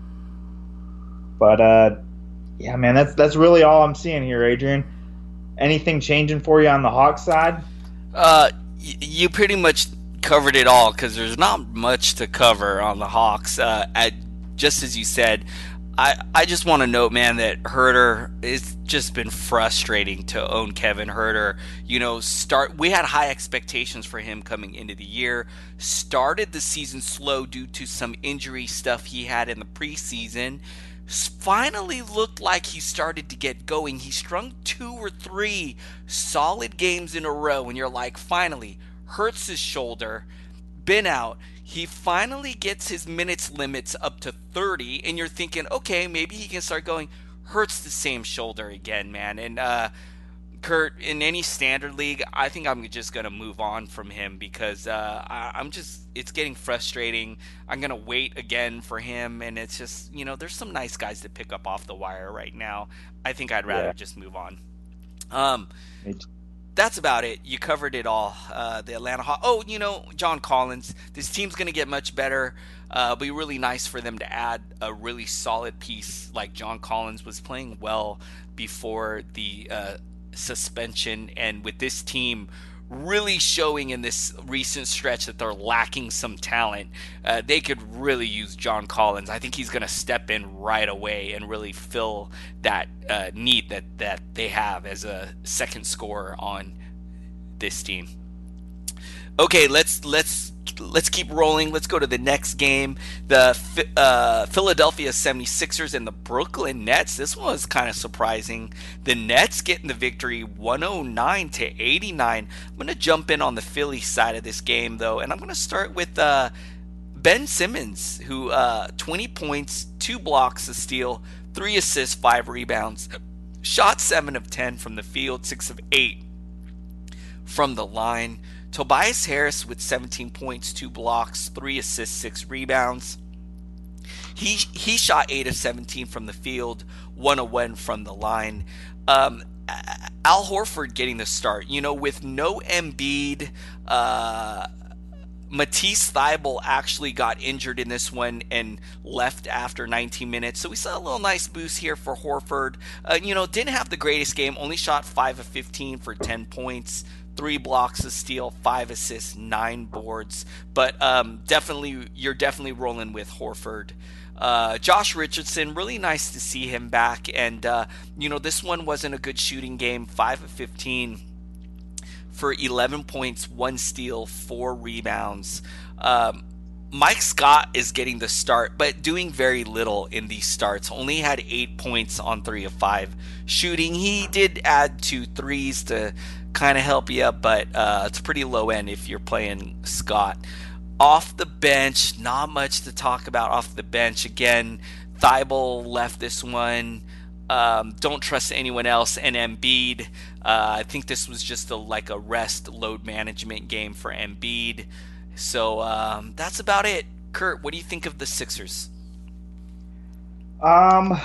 but uh, yeah, man, that's that's really all I'm seeing here, Adrian. Anything changing for you on the Hawks side? Uh, y- you pretty much covered it all, because there's not much to cover on the Hawks. Uh, at, just as you said, I, I just want to note, man, that Huerter, it's just been frustrating to own Kevin Huerter. You know, start we had high expectations for him coming into the year. Started the season slow due to some injury stuff he had in the preseason. Finally looked like he started to get going. He strung two or three solid games in a row, and you're like, finally, hurts his shoulder, been out. He finally gets his minutes limits up to thirty, and you're thinking, okay, maybe he can start going. hurts the same shoulder again, man. And uh, Kurt, in any standard league, I think I'm just gonna move on from him because uh, I, I'm just it's getting frustrating. I'm gonna wait again for him, and it's just you know there's some nice guys to pick up off the wire right now. I think I'd rather Yeah. just move on. Um, that's about it. You covered it all. Uh, the Atlanta Hawks. Oh, you know, John Collins. This team's going to get much better. Uh, it'll be really nice for them to add a really solid piece like John Collins was playing well before the uh, suspension. And with this team really showing in this recent stretch that they're lacking some talent, uh, they could really use John Collins. I think he's going to step in right away and really fill that uh, need that, that they have as a second scorer on this team. Okay, let's let's let's keep rolling. Let's go to the next game. The uh, Philadelphia seventy-sixers and the Brooklyn Nets. This one was kind of surprising. The Nets getting the victory one oh nine to eighty-nine. I'm going to jump in on the Philly side of this game, though, and I'm going to start with uh, Ben Simmons, who uh, twenty points, two blocks, a steal, three assists, five rebounds. Shot seven of ten from the field, six of eight from the line. Tobias Harris with seventeen points, two blocks, three assists, six rebounds. He he shot eight of seventeen from the field, one of one from the line. Um, Al Horford getting the start. You know, with no Embiid, uh, Matisse Thybulle actually got injured in this one and left after nineteen minutes. So we saw a little nice boost here for Horford. Uh, you know, didn't have the greatest game. Only shot five of fifteen for ten points. Three blocks, a steal, five assists, nine boards. But um, definitely, you're definitely rolling with Horford. Uh, Josh Richardson, really nice to see him back. And, uh, you know, this one wasn't a good shooting game. five of fifteen for eleven points, one steal, four rebounds. Um, Mike Scott is getting the start, but doing very little in these starts. Only had eight points on three of five shooting. He did add two threes to kind of help you up, but uh, it's pretty low end if you're playing Scott. Off the bench, not much to talk about off the bench. Again, Thybulle left this one. Um, don't trust anyone else. And Embiid, uh, I think this was just a, like a rest load management game for Embiid. So um, that's about it. Kurt, what do you think of the Sixers? Um,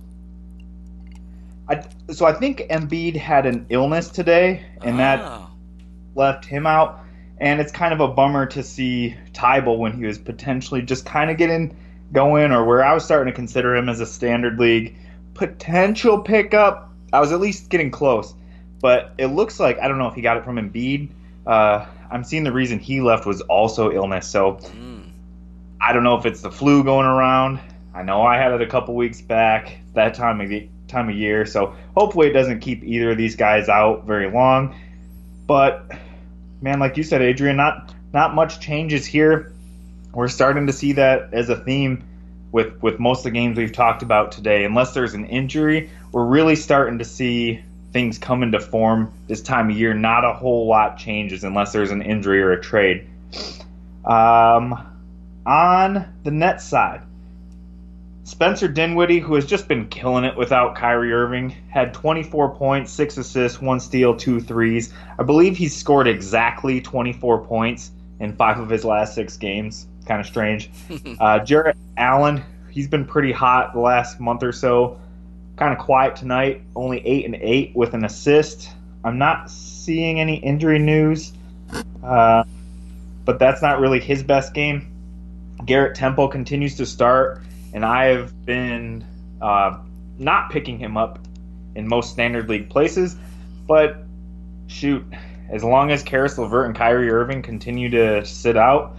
I so I think Embiid had an illness today, and oh. that left him out. And it's kind of a bummer to see Thybulle when he was potentially just kind of getting going, or where I was starting to consider him as a standard league potential pickup. I was at least getting close, but it looks like, I don't know if he got it from Embiid. Uh, I'm seeing the reason he left was also illness. So mm. I don't know if it's the flu going around. I know I had it a couple weeks back, that time of the time of year. So hopefully it doesn't keep either of these guys out very long. But man, like you said, Adrian, not not much changes here. We're starting to see that as a theme with, with most of the games we've talked about today. Unless there's an injury, we're really starting to see things come into form this time of year. Not a whole lot changes unless there's an injury or a trade. Um, on the Nets side, Spencer Dinwiddie, who has just been killing it without Kyrie Irving, had twenty-four points, six assists, one steal, two threes. I believe he's scored exactly twenty-four points in five of his last six games. Kind of strange. uh, Jarrett Allen, he's been pretty hot the last month or so. Kind of quiet tonight, only eight and eight with an assist. I'm not seeing any injury news, uh, but that's not really his best game. Garrett Temple continues to start, and I have been uh, not picking him up in most standard league places. But shoot, as long as Karis LeVert and Kyrie Irving continue to sit out,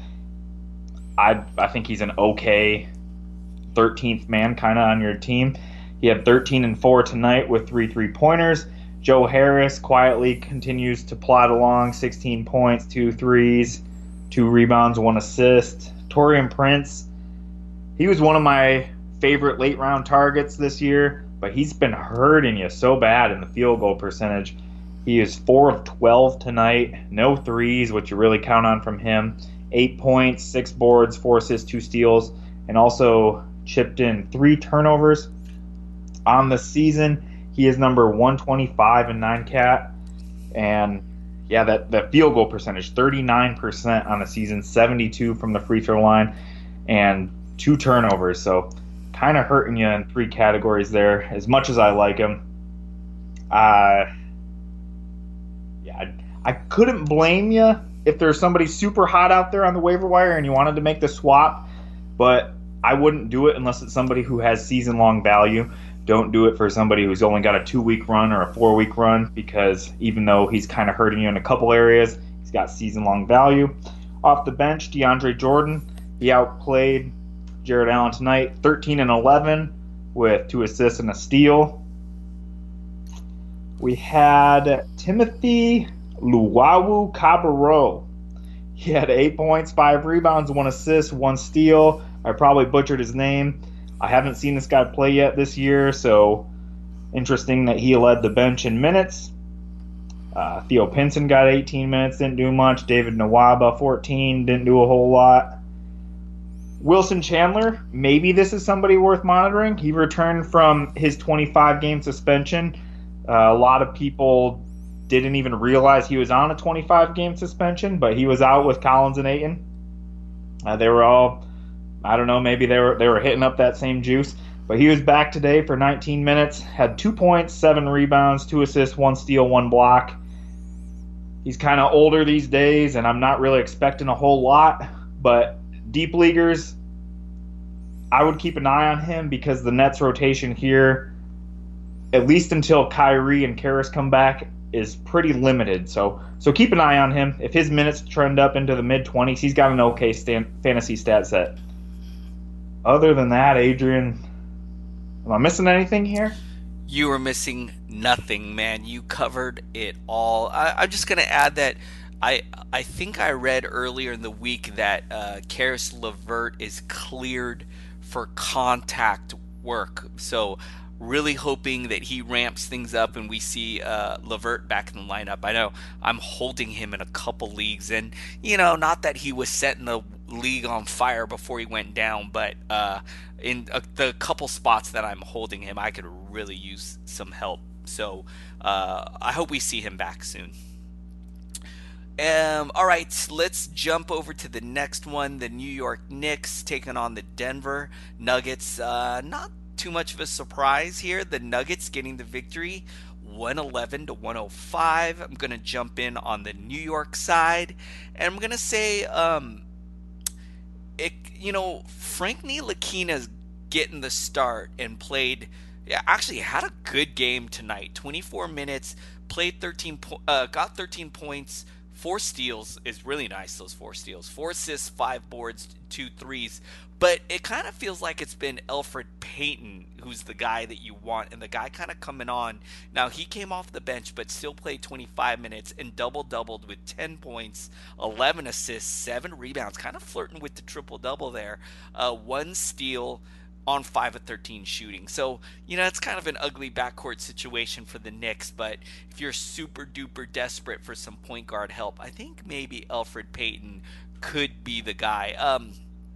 I I think he's an okay thirteenth man kind of on your team. He had thirteen and four tonight with three three-pointers. Joe Harris quietly continues to plod along, sixteen points, two threes, two rebounds, one assist. Taurean Prince, he was one of my favorite late-round targets this year, but he's been hurting you so bad in the field goal percentage. He is four of twelve tonight, no threes, which you really count on from him. Eight points, six boards, four assists, two steals, and also chipped in three turnovers. On the season, he is number one twenty-five in nine cat. And, yeah, that, that field goal percentage, thirty-nine percent on the season, seventy-two from the free throw line, and two turnovers. So kind of hurting you in three categories there, as much as I like him. Uh, yeah, I, I couldn't blame you if there's somebody super hot out there on the waiver wire and you wanted to make the swap, but I wouldn't do it unless it's somebody who has season-long value. Don't do it for somebody who's only got a two-week run or a four-week run, because even though he's kind of hurting you in a couple areas, he's got season-long value. Off the bench, DeAndre Jordan, he outplayed Jared Allen tonight, thirteen and eleven with two assists and a steal. We had Timothy Luwawu Cabarro. He had eight points, five rebounds, one assist, one steal. I probably butchered his name. I haven't seen this guy play yet this year, so interesting that he led the bench in minutes. Uh, Theo Pinson got eighteen minutes, didn't do much. David Nwaba, fourteen, didn't do a whole lot. Wilson Chandler, maybe this is somebody worth monitoring. He returned from his twenty-five game suspension. Uh, a lot of people didn't even realize he was on a twenty-five game suspension, but he was out with Collins and Ayton. Uh, they were all, I don't know, maybe they were they were hitting up that same juice. But he was back today for nineteen minutes, had two points, seven rebounds, two assists, one steal, one block. He's kind of older these days, and I'm not really expecting a whole lot. But deep leaguers, I would keep an eye on him because the Nets rotation here, at least until Kyrie and Karras come back, is pretty limited. So so keep an eye on him. If his minutes trend up into the mid-twenties, he's got an okay stand, fantasy stat set. Other than that, Adrian, am I missing anything here? You are missing nothing, man. You covered it all. I, I'm just going to add that I I think I read earlier in the week that uh, Caris LeVert is cleared for contact work. So really hoping that he ramps things up and we see uh, LeVert back in the lineup. I know I'm holding him in a couple leagues, and you know, not that he was setting the league on fire before he went down, but uh, in uh, the couple spots that I'm holding him, I could really use some help. So uh, I hope we see him back soon. Um, all right, let's jump over to the next one. The New York Knicks taking on the Denver Nuggets. Uh, not too much of a surprise here. The Nuggets getting the victory, one eleven to one oh five. I'm going to jump in on the New York side, and I'm going to say, um, it, you know, Frank Ntilikina's getting the start and played, yeah, actually had a good game tonight. twenty-four minutes, played thirteen, uh, got thirteen points, four steals is really nice, those four steals. Four assists, five boards, two threes. But it kind of feels like it's been Elfrid Payton who's the guy that you want, and the guy kind of coming on. Now, he came off the bench but still played twenty-five minutes and double-doubled with ten points, eleven assists, seven rebounds, kind of flirting with the triple-double there. Uh, one steal on five of thirteen shooting. So, you know, it's kind of an ugly backcourt situation for the Knicks, but if you're super duper desperate for some point guard help, I think maybe Elfrid Payton could be the guy. Um,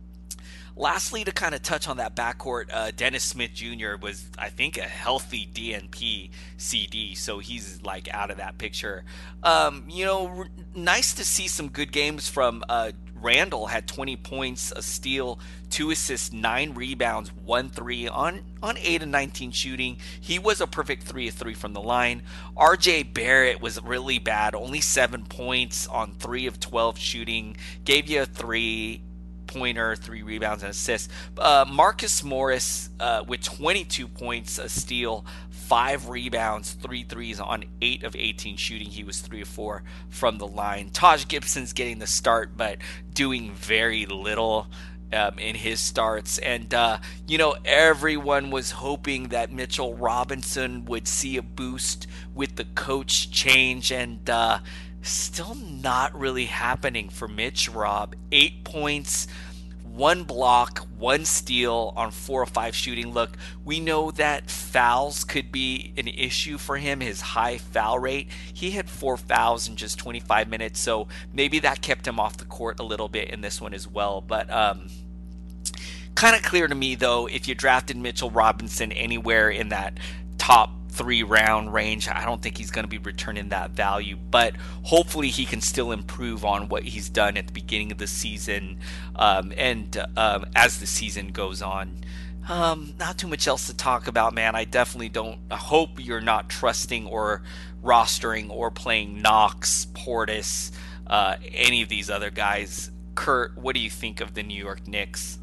lastly, to kind of touch on that backcourt, uh, Dennis Smith Junior was, I think, a healthy D N P C D, so he's like out of that picture. Um, you know, r- nice to see some good games from uh, Randall. Had twenty points, a steal, two assists, nine rebounds, one three on, on eight of nineteen shooting. He was a perfect three of three from the line. R J Barrett was really bad, only seven points on three of twelve shooting. Gave you a three pointer, three rebounds, and assists. Uh, Marcus Morris uh, with twenty-two points, a steal, five rebounds, three threes on eight of eighteen shooting. He was three of four from the line. Taj Gibson's getting the start, but doing very little um, in his starts. And, uh, you know, everyone was hoping that Mitchell Robinson would see a boost with the coach change, and uh, still not really happening for Mitch Rob. Eight points, one block, one steal on four or five shooting. Look, we know that fouls could be an issue for him, his high foul rate. He had four fouls in just twenty-five minutes, so maybe that kept him off the court a little bit in this one as well. But um, kind of clear to me, though, if you drafted Mitchell Robinson anywhere in that top three round range, I don't think he's going to be returning that value, but hopefully he can still improve on what he's done at the beginning of the season, um, and um, as the season goes on. Um, not too much else to talk about, man. I definitely don't I hope you're not trusting or rostering or playing Knox, Portis, uh, any of these other guys. Kurt, what do you think of the New York Knicks?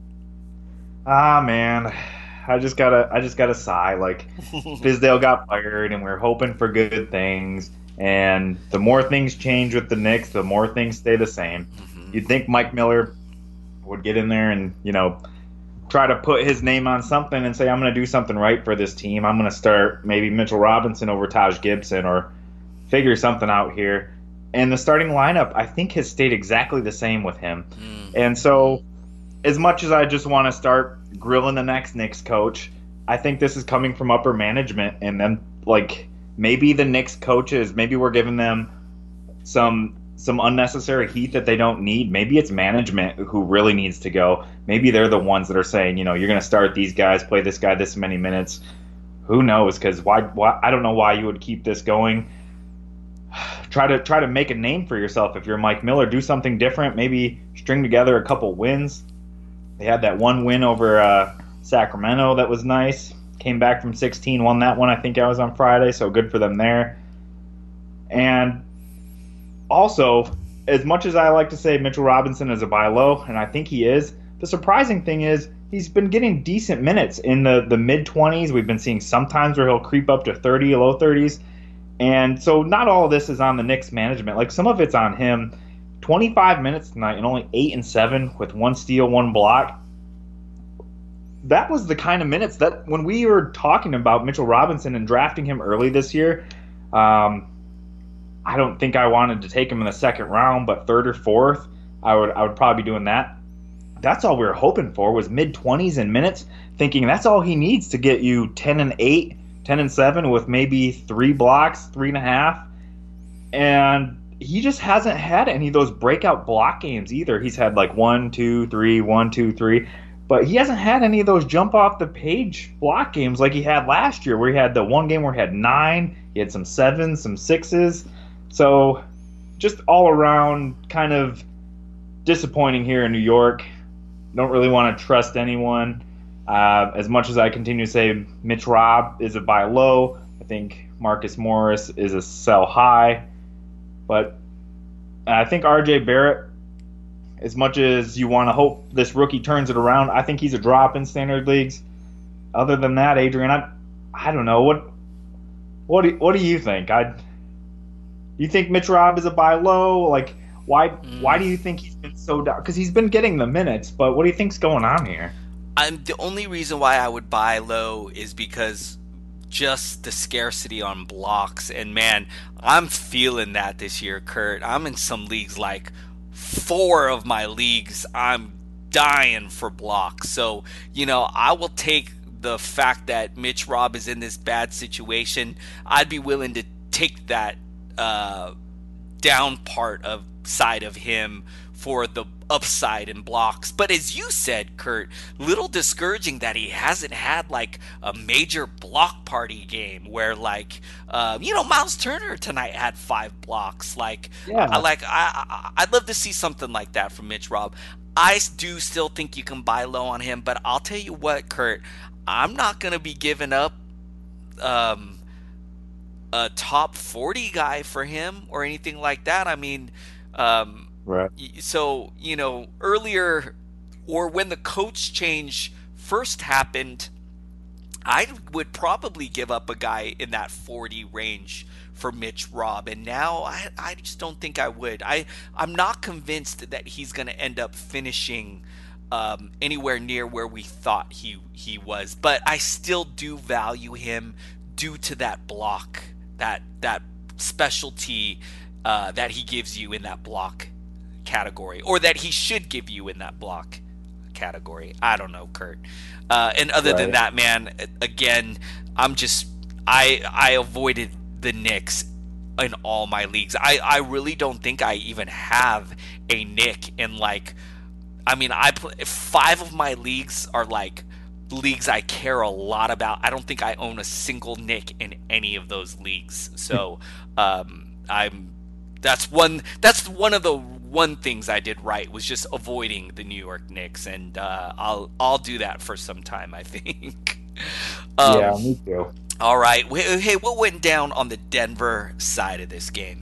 Ah, man. I just gotta, I just gotta sigh. Like, Fizdale got fired, and we we're hoping for good things. And the more things change with the Knicks, the more things stay the same. Mm-hmm. You'd think Mike Miller would get in there and, you know, try to put his name on something and say, I'm going to do something right for this team. I'm going to start maybe Mitchell Robinson over Taj Gibson or figure something out here. And the starting lineup, I think, has stayed exactly the same with him. Mm. And so, as much as I just want to start grilling the next Knicks coach, I think this is coming from upper management. And then, like, maybe the Knicks coaches, maybe we're giving them some some unnecessary heat that they don't need. Maybe it's management who really needs to go. Maybe they're the ones that are saying, you know, you're going to start these guys, play this guy this many minutes. Who knows? Because why, why? I don't know why you would keep this going. Try to try to make a name for yourself. If you're Mike Miller, do something different. Maybe string together a couple wins. They had that one win over uh, Sacramento that was nice. Came back from sixteen, won that one. I think I was on Friday, so good for them there. And also, as much as I like to say Mitchell Robinson is a buy low, and I think he is, the surprising thing is he's been getting decent minutes in the, the mid-twenties. We've been seeing sometimes where he'll creep up to thirty, low thirties. And so not all of this is on the Knicks management. Like, some of it's on him. twenty-five minutes tonight and only eight and seven with one steal, one block. That was the kind of minutes that when we were talking about Mitchell Robinson and drafting him early this year, um, I don't think I wanted to take him in the second round, but third or fourth, I would I would probably be doing that. That's all we were hoping for, was mid-twenties in minutes, thinking that's all he needs to get you ten and eight, ten and seven with maybe three blocks, three and a half. And he just hasn't had any of those breakout block games either. He's had like one, two, three, one, two, three. But he hasn't had any of those jump off the page block games like he had last year, where he had the one game where he had nine, he had some sevens, some sixes. So just all around kind of disappointing here in New York. Don't really want to trust anyone. Uh, as much as I continue to say Mitch Rob is a buy low, I think Marcus Morris is a sell high. But I think R J Barrett, as much as you want to hope this rookie turns it around, I think he's a drop in standard leagues. Other than that, Adrian, I, I don't know. What what do, what do you think? I do you think Mitch Rob is a buy low? Like, why mm. why do you think he's been so down? Because he's been getting the minutes, but what do you think's going on here? I'm the only reason why I would buy low is because just the scarcity on blocks. And man, I'm feeling that this year, Kurt. I'm in some leagues, like four of my leagues, I'm dying for blocks. So, you know, I will take the fact that Mitch Rob is in this bad situation. I'd be willing to take that uh, down part of side of him for the upside in blocks. But as you said, Kurt, little discouraging that he hasn't had like a major block party game where, like, um, you know, Miles Turner tonight had five blocks. Like, yeah. I like I, I I'd love to see something like that from Mitch Rob. I do still think you can buy low on him, but I'll tell you what, Kurt, I'm not gonna be giving up um, a top forty guy for him or anything like that. I mean, um, right. So, you know, earlier or when the coach change first happened, I would probably give up a guy in that forty range for Mitch Rob. And now I, I just don't think I would. I, I'm not convinced that he's going to end up finishing um, anywhere near where we thought he, he was. But I still do value him due to that block, that, that specialty uh, that he gives you in that block category, or that he should give you in that block category. I don't know, Kurt. Uh, and other right. than that, man, again, I'm just I I avoided the Knicks in all my leagues. I, I really don't think I even have a Nick in like I mean, I play, five of my leagues are like leagues I care a lot about. I don't think I own a single Nick in any of those leagues. So um, I'm that's one that's one of the one things I did right was just avoiding the New York Knicks, and uh, I'll I'll do that for some time, I think. um, yeah, me too. All right. Hey, what went down on the Denver side of this game?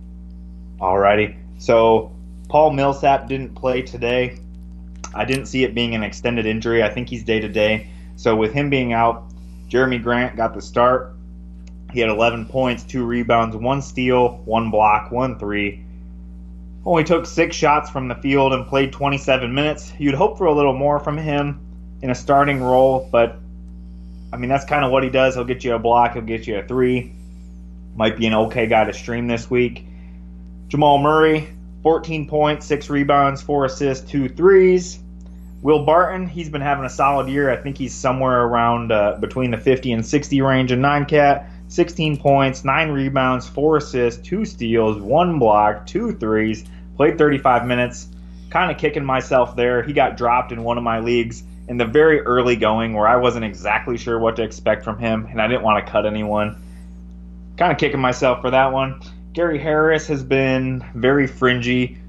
Alrighty. So Paul Millsap didn't play today. I didn't see it being an extended injury. I think he's day to day. So with him being out, Jeremy Grant got the start. He had eleven points, two rebounds, one steal, one block, one three. Only took six shots from the field and played twenty-seven minutes. You'd hope for a little more from him in a starting role, but I mean, that's kind of what he does. He'll get you a block, he'll get you a three. Might be an okay guy to stream this week. Jamal Murray, fourteen points, six rebounds, four assists, two threes. Will Barton, he's been having a solid year. I think he's somewhere around uh, between the fifty and sixty range in nine cat. sixteen points, nine rebounds, four assists, two steals, one block, two threes. Played thirty-five minutes. Kind of kicking myself there. He got dropped in one of my leagues in the very early going where I wasn't exactly sure what to expect from him, and I didn't want to cut anyone. Kind of kicking myself for that one. Gary Harris has been very fringy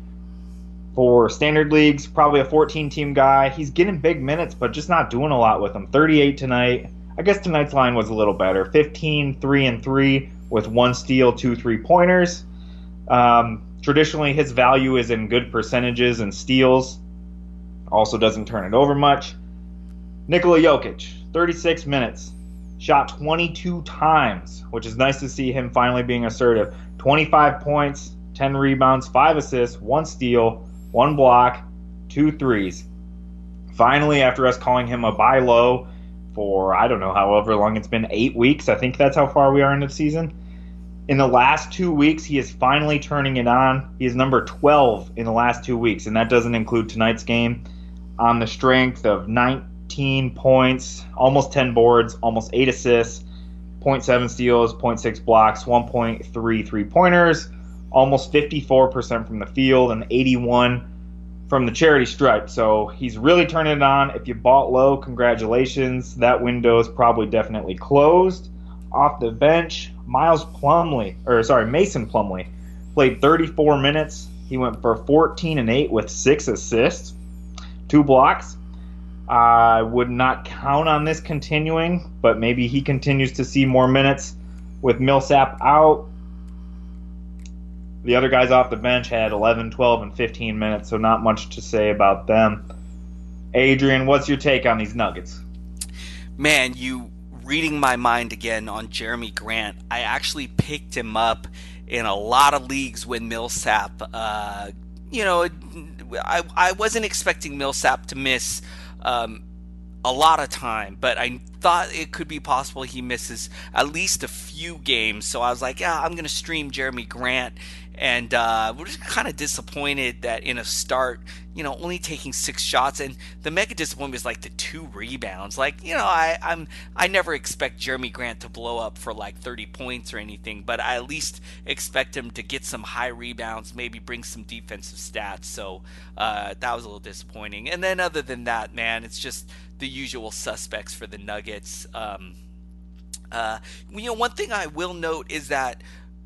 for standard leagues, probably a fourteen-team guy. He's getting big minutes, but just not doing a lot with them. thirty-eight tonight. I guess tonight's line was a little better. fifteen, three, and three with one steal, two three-pointers. Um, traditionally, his value is in good percentages and steals. Also doesn't turn it over much. Nikola Jokic, thirty-six minutes. Shot twenty-two times, which is nice to see him finally being assertive. twenty-five points, ten rebounds, five assists, one steal, one block, two threes. Finally, after us calling him a buy low for, I don't know, however long it's been, eight weeks, I think that's how far we are into the season. In the last two weeks, he is finally turning it on. He is number twelve in the last two weeks, and that doesn't include tonight's game. On the strength of nineteen points, almost ten boards, almost eight assists, zero point seven steals, zero point six blocks, one point three three-pointers, almost fifty-four percent from the field, and eighty-one from the charity stripe. So he's really turning it on. If you bought low, congratulations. That window is probably definitely closed. Off the bench, Miles Plumlee, or sorry, Mason Plumlee, played thirty-four minutes. He went for fourteen and eight with six assists, two blocks. I would not count on this continuing, but maybe he continues to see more minutes with Millsap out. The other guys off the bench had eleven, twelve, and fifteen minutes, so not much to say about them. Adrian, what's your take on these Nuggets? Man, you reading my mind again on Jeremy Grant. I actually picked him up in a lot of leagues when Millsap, uh, you know, I, I wasn't expecting Millsap to miss um, a lot of time, but I thought it could be possible he misses at least a few games. So I was like, yeah, I'm going to stream Jeremy Grant. And uh, we're just kind of disappointed that in a start, you know, only taking six shots, and the mega disappointment is like the two rebounds. Like, you know, I I'm I never expect Jeremy Grant to blow up for like thirty points or anything, but I at least expect him to get some high rebounds, maybe bring some defensive stats. So uh, that was a little disappointing. And then other than that, man, it's just the usual suspects for the Nuggets. Um, uh, you know, one thing I will note is that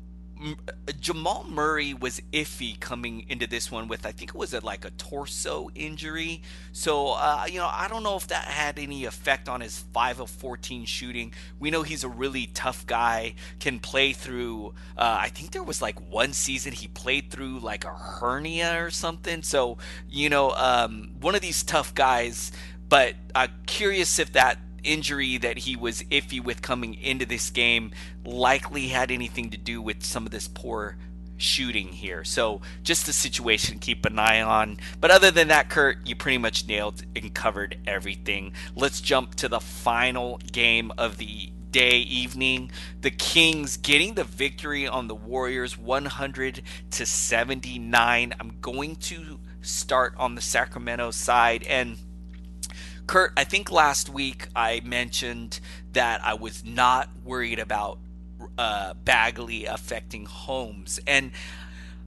Jamal Murray was iffy coming into this one with, I think it was a, like a torso injury. So, uh, you know, I don't know if that had any effect on his five of fourteen shooting. We know he's a really tough guy, can play through, uh, I think there was like one season he played through like a hernia or something. So, you know, um, one of these tough guys, but I'm curious if that injury that he was iffy with coming into this game likely had anything to do with some of this poor shooting here. So just a situation to keep an eye on. But other than that, Kurt, you pretty much nailed and covered everything. Let's jump to the final game of the day, evening. The Kings getting the victory on the Warriors one hundred to seventy-nine. I'm going to start on the Sacramento side. And Kurt, I think last week I mentioned that I was not worried about uh, Bagley affecting Holmes. And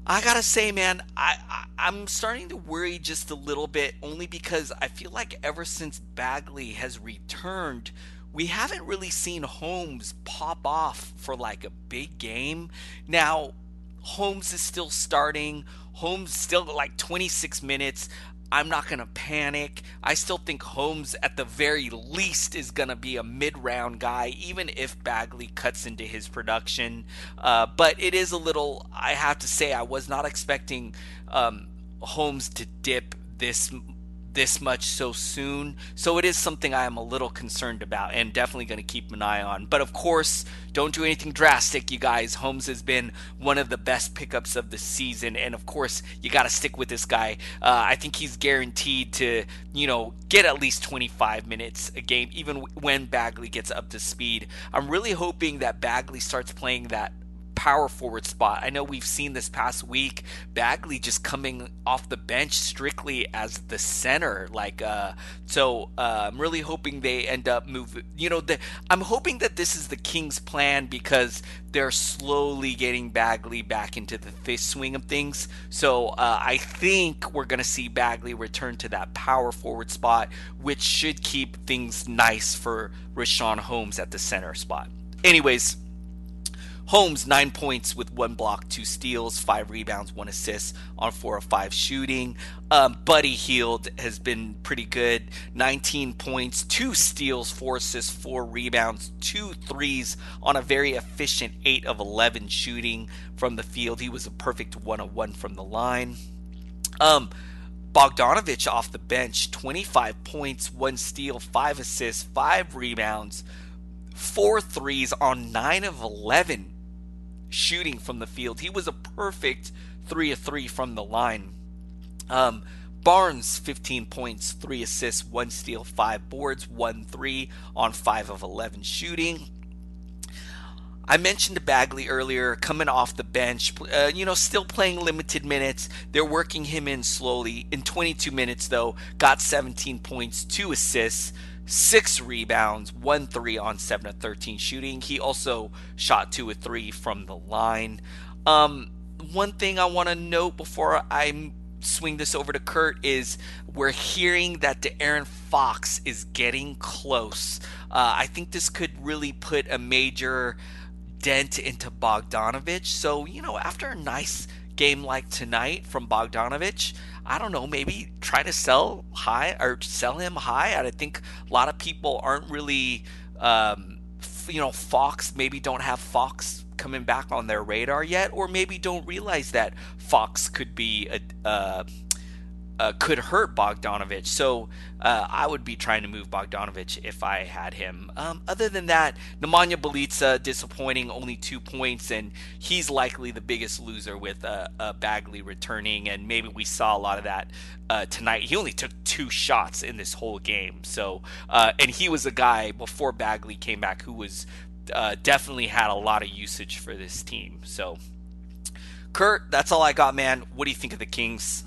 I gotta say, man, I, I I'm starting to worry just a little bit, only because I feel like ever since Bagley has returned, we haven't really seen Holmes pop off for like a big game. Now, Holmes is still starting. Holmes still like twenty-six minutes. I'm not going to panic. I still think Holmes, at the very least, is going to be a mid-round guy, even if Bagley cuts into his production. Uh, but it is a little, I have to say, I was not expecting um, Holmes to dip this this much so soon. So it is something I am a little concerned about and definitely going to keep an eye on. But of course, don't do anything drastic, you guys. Holmes has been one of the best pickups of the season. And of course, you got to stick with this guy. Uh, I think he's guaranteed to, you know, get at least twenty-five minutes a game, even when Bagley gets up to speed. I'm really hoping that Bagley starts playing that power forward spot. I know we've seen this past week Bagley just coming off the bench strictly as the center, like uh so uh, I'm really hoping they end up moving, you know, the, I'm hoping that this is the Kings plan, because they're slowly getting Bagley back into the th- swing of things. So uh, I think we're going to see Bagley return to that power forward spot, which should keep things nice for Richaun Holmes at the center spot. Anyways, Holmes, nine points with one block, two steals, five rebounds, one assist on four of five shooting. Um, Buddy Hield has been pretty good. nineteen points, two steals, four assists, four rebounds, two threes on a very efficient eight of eleven shooting from the field. He was a perfect one of one from the line. Um, Bogdanovich off the bench, twenty-five points, one steal, five assists, five rebounds, four threes on nine of eleven shooting from the field. He was a perfect three of three from the line. Um, Barnes, fifteen points, three assists, one steal, five boards, one three on five of eleven shooting. I mentioned Bagley earlier, coming off the bench, uh, you know, still playing limited minutes. They're working him in slowly. In twenty-two minutes, though, got seventeen points, two assists, six rebounds, one three on seven of thirteen shooting. He also shot two of three from the line. Um, one thing I want to note before I swing this over to Kurt is we're hearing that De'Aaron Fox is getting close. Uh, I think this could really put a major dent into Bogdanovich. So, you know, after a nice game like tonight from Bogdanovich, I don't know, maybe try to sell high or sell him high. I think a lot of people aren't really, um, you know, Fox, maybe don't have Fox coming back on their radar yet, or maybe don't realize that Fox could be a, uh, uh, could hurt Bogdanovich. So uh, I would be trying to move Bogdanovich if I had him. Um, other than that, Nemanja Bjelica, disappointing, only two points, and he's likely the biggest loser with uh, uh, Bagley returning, and maybe we saw a lot of that uh, tonight. He only took two shots in this whole game. So, uh, and he was a guy before Bagley came back who was uh, definitely had a lot of usage for this team. So, Kurt, that's all I got, man. What do you think of the Kings?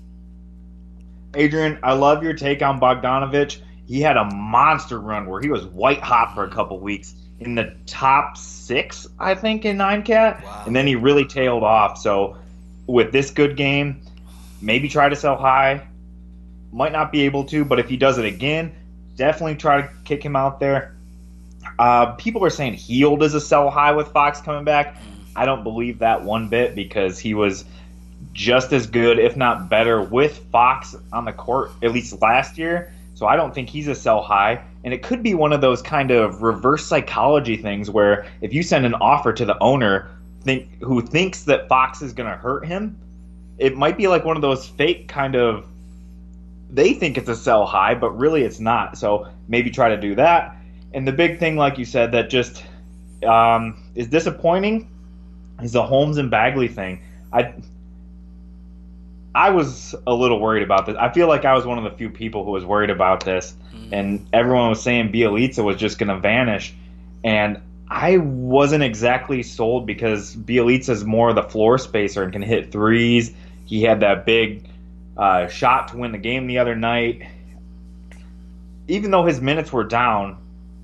Adrian, I love your take on Bogdanovich. He had a monster run where he was white hot for a couple weeks in the top six, I think, in nine cat. Wow. And then he really tailed off. So with this good game, maybe try to sell high. Might not be able to, but if he does it again, definitely try to kick him out there. Uh, people are saying Hield is a sell high with Fox coming back. I don't believe that one bit, because he was just as good, if not better, with Fox on the court, at least last year. So I don't think he's a sell high. And it could be one of those kind of reverse psychology things where if you send an offer to the owner think, who thinks that Fox is going to hurt him, it might be like one of those fake kind of, they think it's a sell high, but really it's not. So maybe try to do that. And the big thing, like you said, that just um, is disappointing is the Holmes and Bagley thing. I I was a little worried about this. I feel like I was one of the few people who was worried about this, mm-hmm. and everyone was saying Bjelica was just going to vanish, and I wasn't exactly sold, because Bjelica is more of the floor spacer and can hit threes. He had that big uh, shot to win the game the other night. Even though his minutes were down,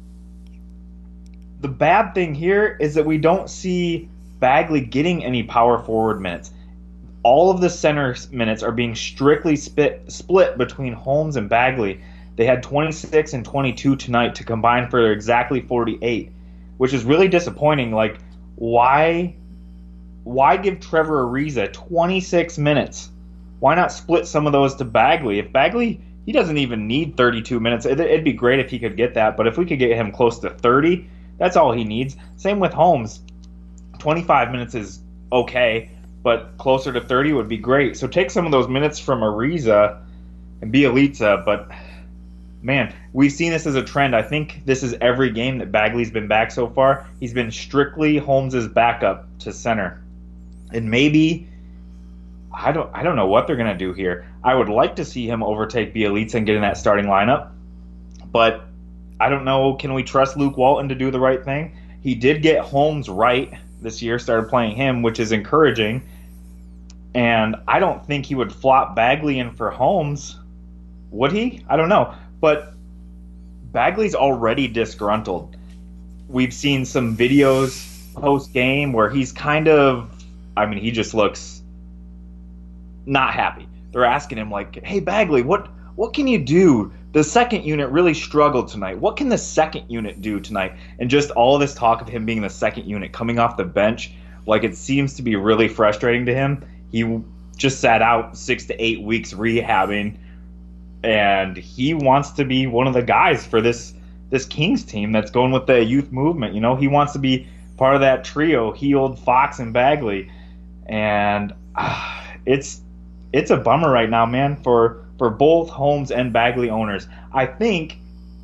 the bad thing here is that we don't see Bagley getting any power forward minutes. all of the center minutes are being strictly spit, split between Holmes and Bagley. They had twenty-six and twenty-two tonight to combine for exactly forty-eight, which is really disappointing. Like, why why give Trevor Ariza twenty-six minutes? Why not split some of those to Bagley? If Bagley, he doesn't even need thirty-two minutes. It, it'd be great if he could get that, but if we could get him close to thirty, that's all he needs. Same with Holmes. twenty-five minutes is okay, but closer to thirty would be great. So take some of those minutes from Ariza and Bielitsa, but man, we've seen this as a trend. I think this is every game that Bagley's been back so far. He's been strictly Holmes' backup to center. And maybe, I don't I don't know what they're going to do here. I would like to see him overtake Bielitsa and get in that starting lineup, but I don't know, can we trust Luke Walton to do the right thing? He did get Holmes right this year, started playing him, which is encouraging. And I don't think he would flop Bagley in for Holmes. Would he? I don't know. But Bagley's already disgruntled. We've seen some videos post-game where he's kind of, I mean, he just looks not happy. They're asking him, like, hey, Bagley, what what can you do? The second unit really struggled tonight. What can the second unit do tonight? And just all this talk of him being the second unit, coming off the bench, like, it seems to be really frustrating to him. He just sat out six to eight weeks rehabbing, and he wants to be one of the guys for this this Kings team that's going with the youth movement. You know, he wants to be part of that trio, Heald, Fox, and Bagley. And uh, it's it's a bummer right now, man, for, for both Holmes and Bagley owners. I think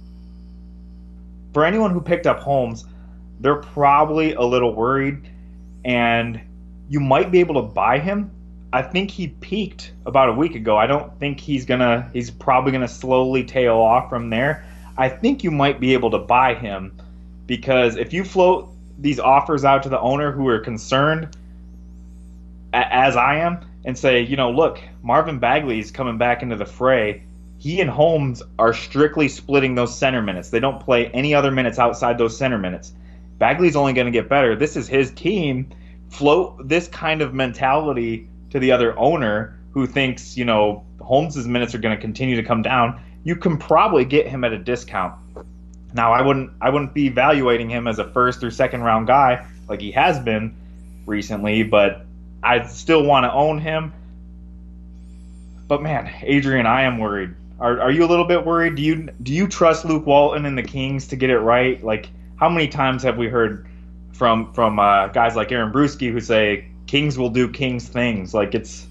for anyone who picked up Holmes, they're probably a little worried, and you might be able to buy him. I think he peaked about a week ago. I don't think he's gonna. He's probably gonna slowly tail off from there. I think you might be able to buy him, because if you float these offers out to the owner who are concerned, as I am, and say, you know, look, Marvin Bagley's coming back into the fray. He and Holmes are strictly splitting those center minutes. They don't play any other minutes outside those center minutes. Bagley's only going to get better. This is his team. Float this kind of mentality to the other owner who thinks, you know, Holmes' minutes are going to continue to come down. You can probably get him at a discount. Now, I wouldn't I wouldn't be evaluating him as a first or second round guy like he has been recently, but I still want to own him. But man, Adrian, I am worried. Are are you a little bit worried? Do you do you trust Luke Walton and the Kings to get it right? Like, how many times have we heard from from uh, guys like Aaron Bruschi who say Kings will do Kings things? Like, it's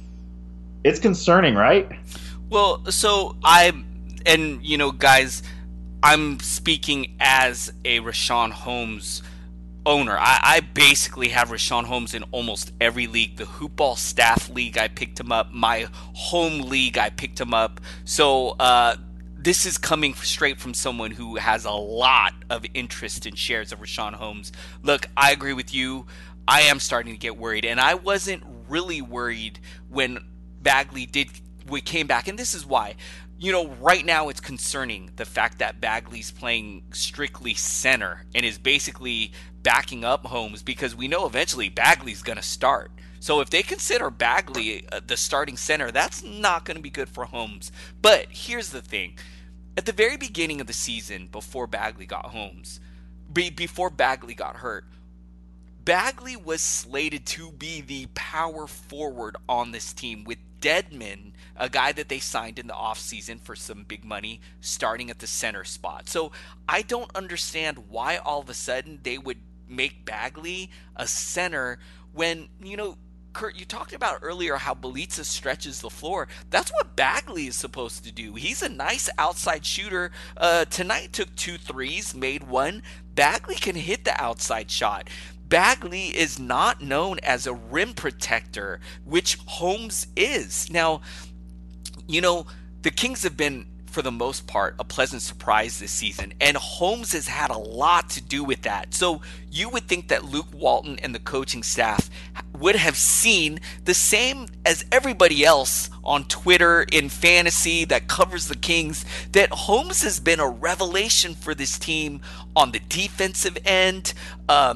it's concerning, right? Well, so I and you know, guys, I'm speaking as a Richaun Holmes owner. I, I basically have Richaun Holmes in almost every league. The Hoopball staff league, I picked him up. My home league, I picked him up. So uh, this is coming straight from someone who has a lot of interest in shares of Richaun Holmes. Look, I agree with you. I am starting to get worried, and I wasn't really worried when Bagley did we came back, and this is why. You know, right now it's concerning, the fact that Bagley's playing strictly center and is basically backing up Holmes, because we know eventually Bagley's going to start. So if they consider Bagley uh, the starting center, that's not going to be good for Holmes. But here's the thing. At the very beginning of the season, before Bagley got Holmes, be, before Bagley got hurt, Bagley was slated to be the power forward on this team, with Dedmon, a guy that they signed in the offseason for some big money, starting at the center spot. So I don't understand why all of a sudden they would make Bagley a center when, you know, Kurt, you talked about earlier how Bielitsa stretches the floor. That's what Bagley is supposed to do. He's a nice outside shooter. Uh, tonight took two threes, made one. Bagley can hit the outside shot. Bagley is not known as a rim protector, which Holmes is. Now, you know, the Kings have been, for the most part, a pleasant surprise this season, and Holmes has had a lot to do with that. So you would think that Luke Walton and the coaching staff would have seen the same as everybody else on Twitter, in fantasy, that covers the Kings, that Holmes has been a revelation for this team on the defensive end. Um,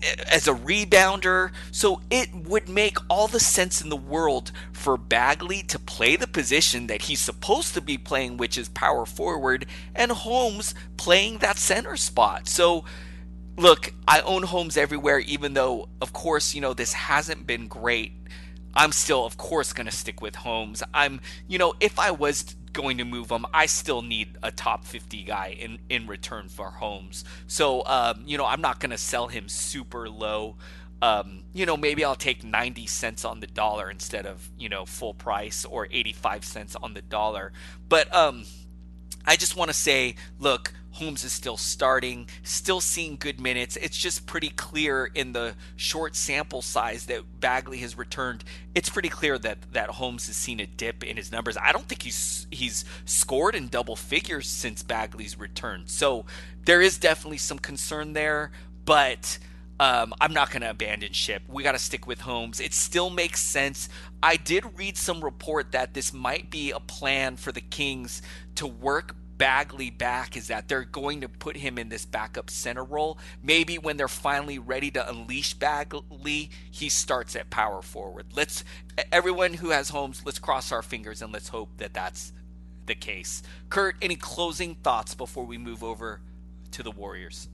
as a rebounder. So it would make all the sense in the world for Bagley to play the position that he's supposed to be playing, which is power forward, and Holmes playing that center spot. So look, I own Holmes everywhere, even though, of course, you know, this hasn't been great. I'm still, of course, going to stick with Holmes. I'm, you know, if I was going to move him, I still need a top fifty guy in, in return for Holmes. So, um, you know, I'm not going to sell him super low. Um, you know, maybe I'll take ninety cents on the dollar instead of, you know, full price, or eighty-five cents on the dollar. But um, I just want to say, look, Holmes is still starting, still seeing good minutes. It's just pretty clear in the short sample size that Bagley has returned. It's pretty clear that, that Holmes has seen a dip in his numbers. I don't think he's he's scored in double figures since Bagley's returned. So there is definitely some concern there, but um, I'm not going to abandon ship. We got to stick with Holmes. It still makes sense. I did read some report that this might be a plan for the Kings to work Bagley back, is that they're going to put him in this backup center role. Maybe when they're finally ready to unleash Bagley, he starts at power forward. Let's, everyone who has Holmes, let's cross our fingers and let's hope that that's the case. Kurt, any closing thoughts before we move over to the Warriors?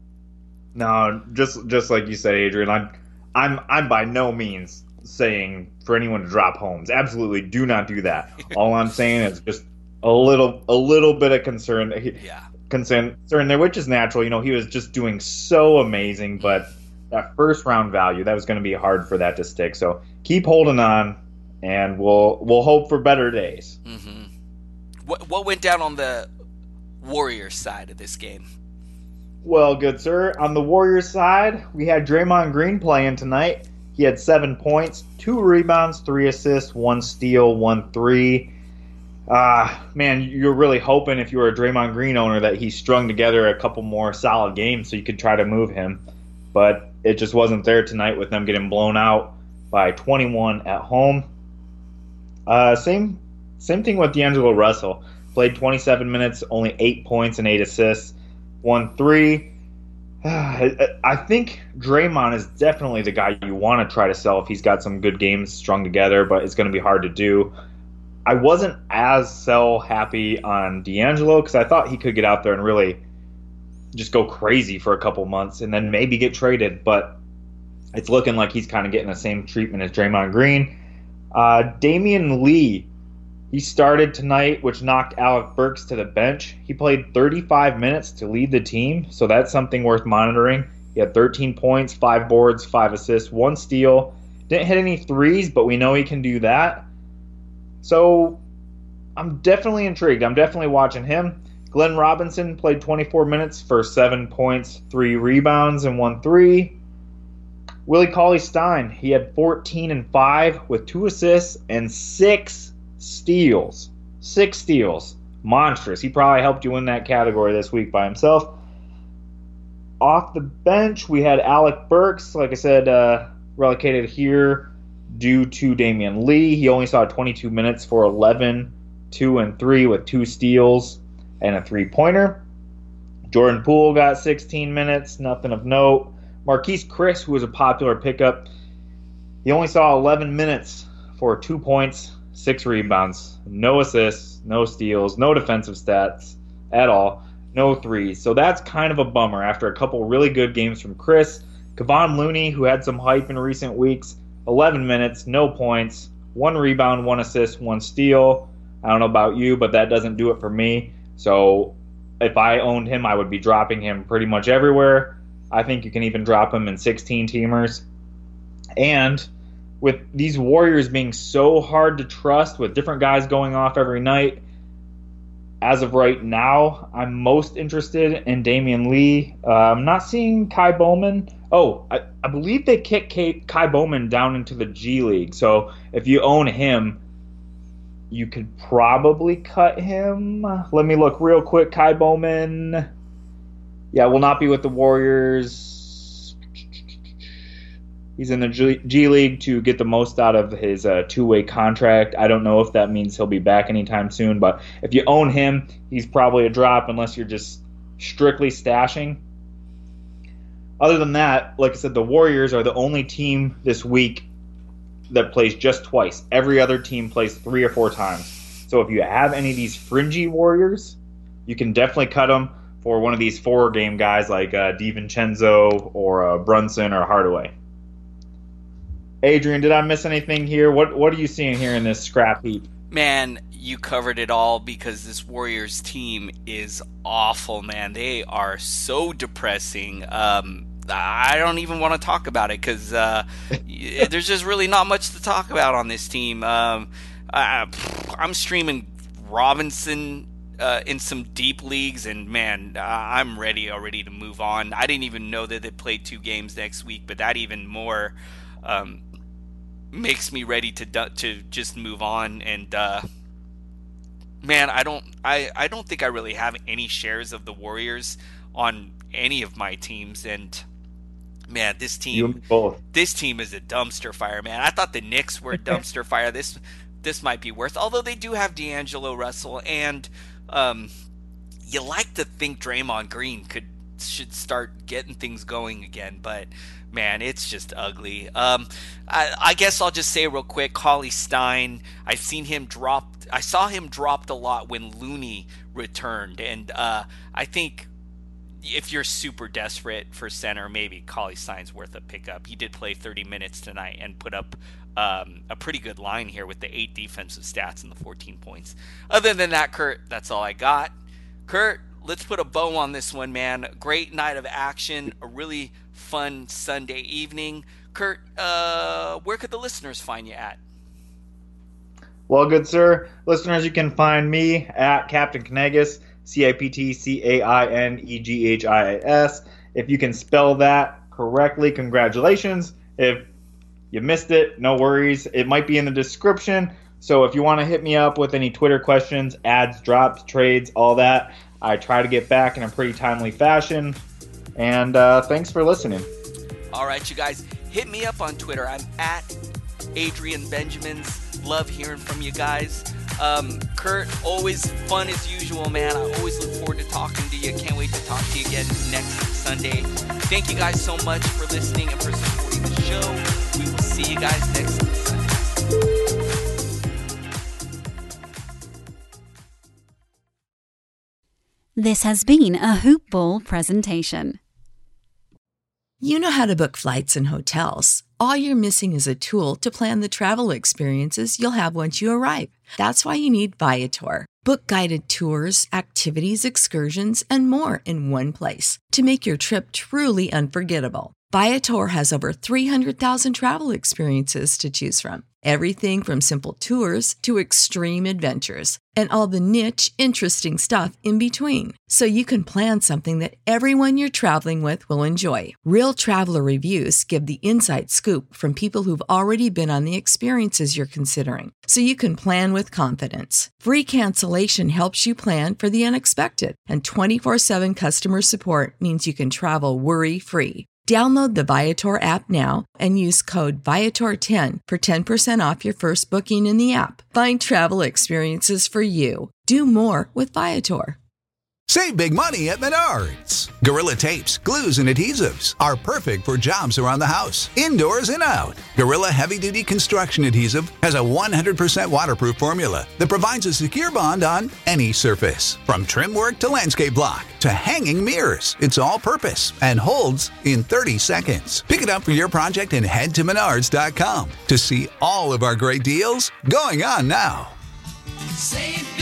No, just just like you said, Adrian, I'm I'm I'm by no means saying for anyone to drop Holmes. Absolutely do not do that. All I'm saying is just a little a little bit of concern yeah. concern, concern there, which is natural. You know, he was just doing so amazing, but that first round value, that was going to be hard for that to stick. So keep holding on, and we'll we'll hope for better days. Mm-hmm. What what went down on the Warriors side of this game? Well, good sir. On the Warriors side, we had Draymond Green playing tonight. He had seven points, two rebounds, three assists, one steal, one three. Uh, man, you're really hoping if you were a Draymond Green owner that he strung together a couple more solid games so you could try to move him. But it just wasn't there tonight with them getting blown out by twenty-one at home. Uh, same same thing with D'Angelo Russell. Played twenty-seven minutes, only eight points and eight assists, one three. I think Draymond is definitely the guy you want to try to sell if he's got some good games strung together, but it's going to be hard to do. I wasn't as sell happy on D'Angelo because I thought he could get out there and really just go crazy for a couple months and then maybe get traded, but it's looking like he's kind of getting the same treatment as Draymond Green. Uh, Damian Lee, he started tonight, which knocked Alec Burks to the bench. He played thirty-five minutes to lead the team, so that's something worth monitoring. He had thirteen points, five boards, five assists, one steal. Didn't hit any threes, but we know he can do that. So I'm definitely intrigued. I'm definitely watching him. Glenn Robinson played twenty-four minutes for seven points, three rebounds, and one three. Willie Cauley-Stein, he had fourteen and five with two assists and six steals. Six steals. Monstrous. He probably helped you win that category this week by himself. Off the bench, we had Alec Burks, like I said, uh, relegated here due to Damian Lee. He only saw twenty-two minutes for eleven, two and three with two steals and a three-pointer. Jordan Poole got sixteen minutes, nothing of note. Marquise Chris, who was a popular pickup, he only saw eleven minutes for two points, six rebounds, no assists, no steals, no defensive stats at all, no threes. So that's kind of a bummer after a couple really good games from Chris. Kevon Looney, who had some hype in recent weeks, eleven minutes, no points, one rebound, one assist, one steal. I don't know about you, but that doesn't do it for me. So if I owned him, I would be dropping him pretty much everywhere. I think you can even drop him in sixteen-teamers. And with these Warriors being so hard to trust, with different guys going off every night, as of right now, I'm most interested in Damian Lee. Uh, I'm not seeing Kai Bowman. Oh, I, I believe they kicked Kai, Kai Bowman down into the G League. So if you own him, you could probably cut him. Let me look real quick. Kai Bowman, yeah, will not be with the Warriors. He's in the G, G League to get the most out of his uh, two-way contract. I don't know if that means he'll be back anytime soon, but if you own him, he's probably a drop unless you're just strictly stashing. other than that, like I said, the Warriors are the only team this week that plays just twice. Every other team plays three or four times. So if you have any of these fringy Warriors, you can definitely cut them for one of these four-game guys like uh, DiVincenzo or uh, Brunson or Hardaway. Adrian, did I miss anything here? What What are you seeing here in this scrap heap? Man, you covered it all because this Warriors team is awful, man. They are so depressing. Um, I don't even want to talk about it because uh, there's just really not much to talk about on this team. Um, I, I'm streaming Robinson uh, in some deep leagues, and man, uh, I'm ready already to move on. I didn't even know that they played two games next week, but that even more um, makes me ready to to just move on. And uh, man, I don't I, I don't think I really have any shares of the Warriors on any of my teams, and man, this team this team is a dumpster fire, man. I thought the Knicks were a dumpster fire. This this might be worse, although they do have D'Angelo Russell, and um, you like to think Draymond Green could should start getting things going again, but man, it's just ugly. Um, I, I guess I'll just say real quick, Cauley Stein, I've seen him drop. I saw him dropped a lot when Looney returned, and uh, I think if you're super desperate for center, maybe Cauley Stein's worth a pickup. He did play thirty minutes tonight and put up um, a pretty good line here with the eight defensive stats and the fourteen points. Other than that, Kurt, that's all I got. Kurt, let's put a bow on this one, man. Great night of action, a really fun Sunday evening. Kurt, uh, where could the listeners find you at? Well, good sir. Listeners, you can find me at Captain Knegas, C I P T C A I N E G H I S. If you can spell that correctly, congratulations. If you missed it, no worries. It might be in the description. So if you want to hit me up with any Twitter questions, ads, drops, trades, all that, I try to get back in a pretty timely fashion. And uh, thanks for listening. All right, you guys, hit me up on Twitter. I'm at Adrian Benjamins. Love hearing from you guys. Um, Kurt, always fun as usual, man. I always look forward to talking to you. Can't wait to talk to you again next Sunday. Thank you guys so much for listening and for supporting the show. We will see you guys next Sunday. This has been a Hoop Ball presentation. You know how to book flights and hotels. All you're missing is a tool to plan the travel experiences you'll have once you arrive. That's why you need Viator. Book guided tours, activities, excursions, and more in one place to make your trip truly unforgettable. Viator has over three hundred thousand travel experiences to choose from. Everything from simple tours to extreme adventures and all the niche, interesting stuff in between. So you can plan something that everyone you're traveling with will enjoy. Real traveler reviews give the inside scoop from people who've already been on the experiences you're considering. So you can plan with confidence. Free cancellation helps you plan for the unexpected. And twenty-four seven customer support means you can travel worry-free. Download the Viator app now and use code Viator ten for ten percent off your first booking in the app. Find travel experiences for you. Do more with Viator. Save big money at Menards. Gorilla tapes, glues, and adhesives are perfect for jobs around the house, indoors and out. Gorilla Heavy Duty Construction Adhesive has a one hundred percent waterproof formula that provides a secure bond on any surface. From trim work to landscape block to hanging mirrors, it's all purpose and holds in thirty seconds. Pick it up for your project and head to Menards dot com to see all of our great deals going on now. Save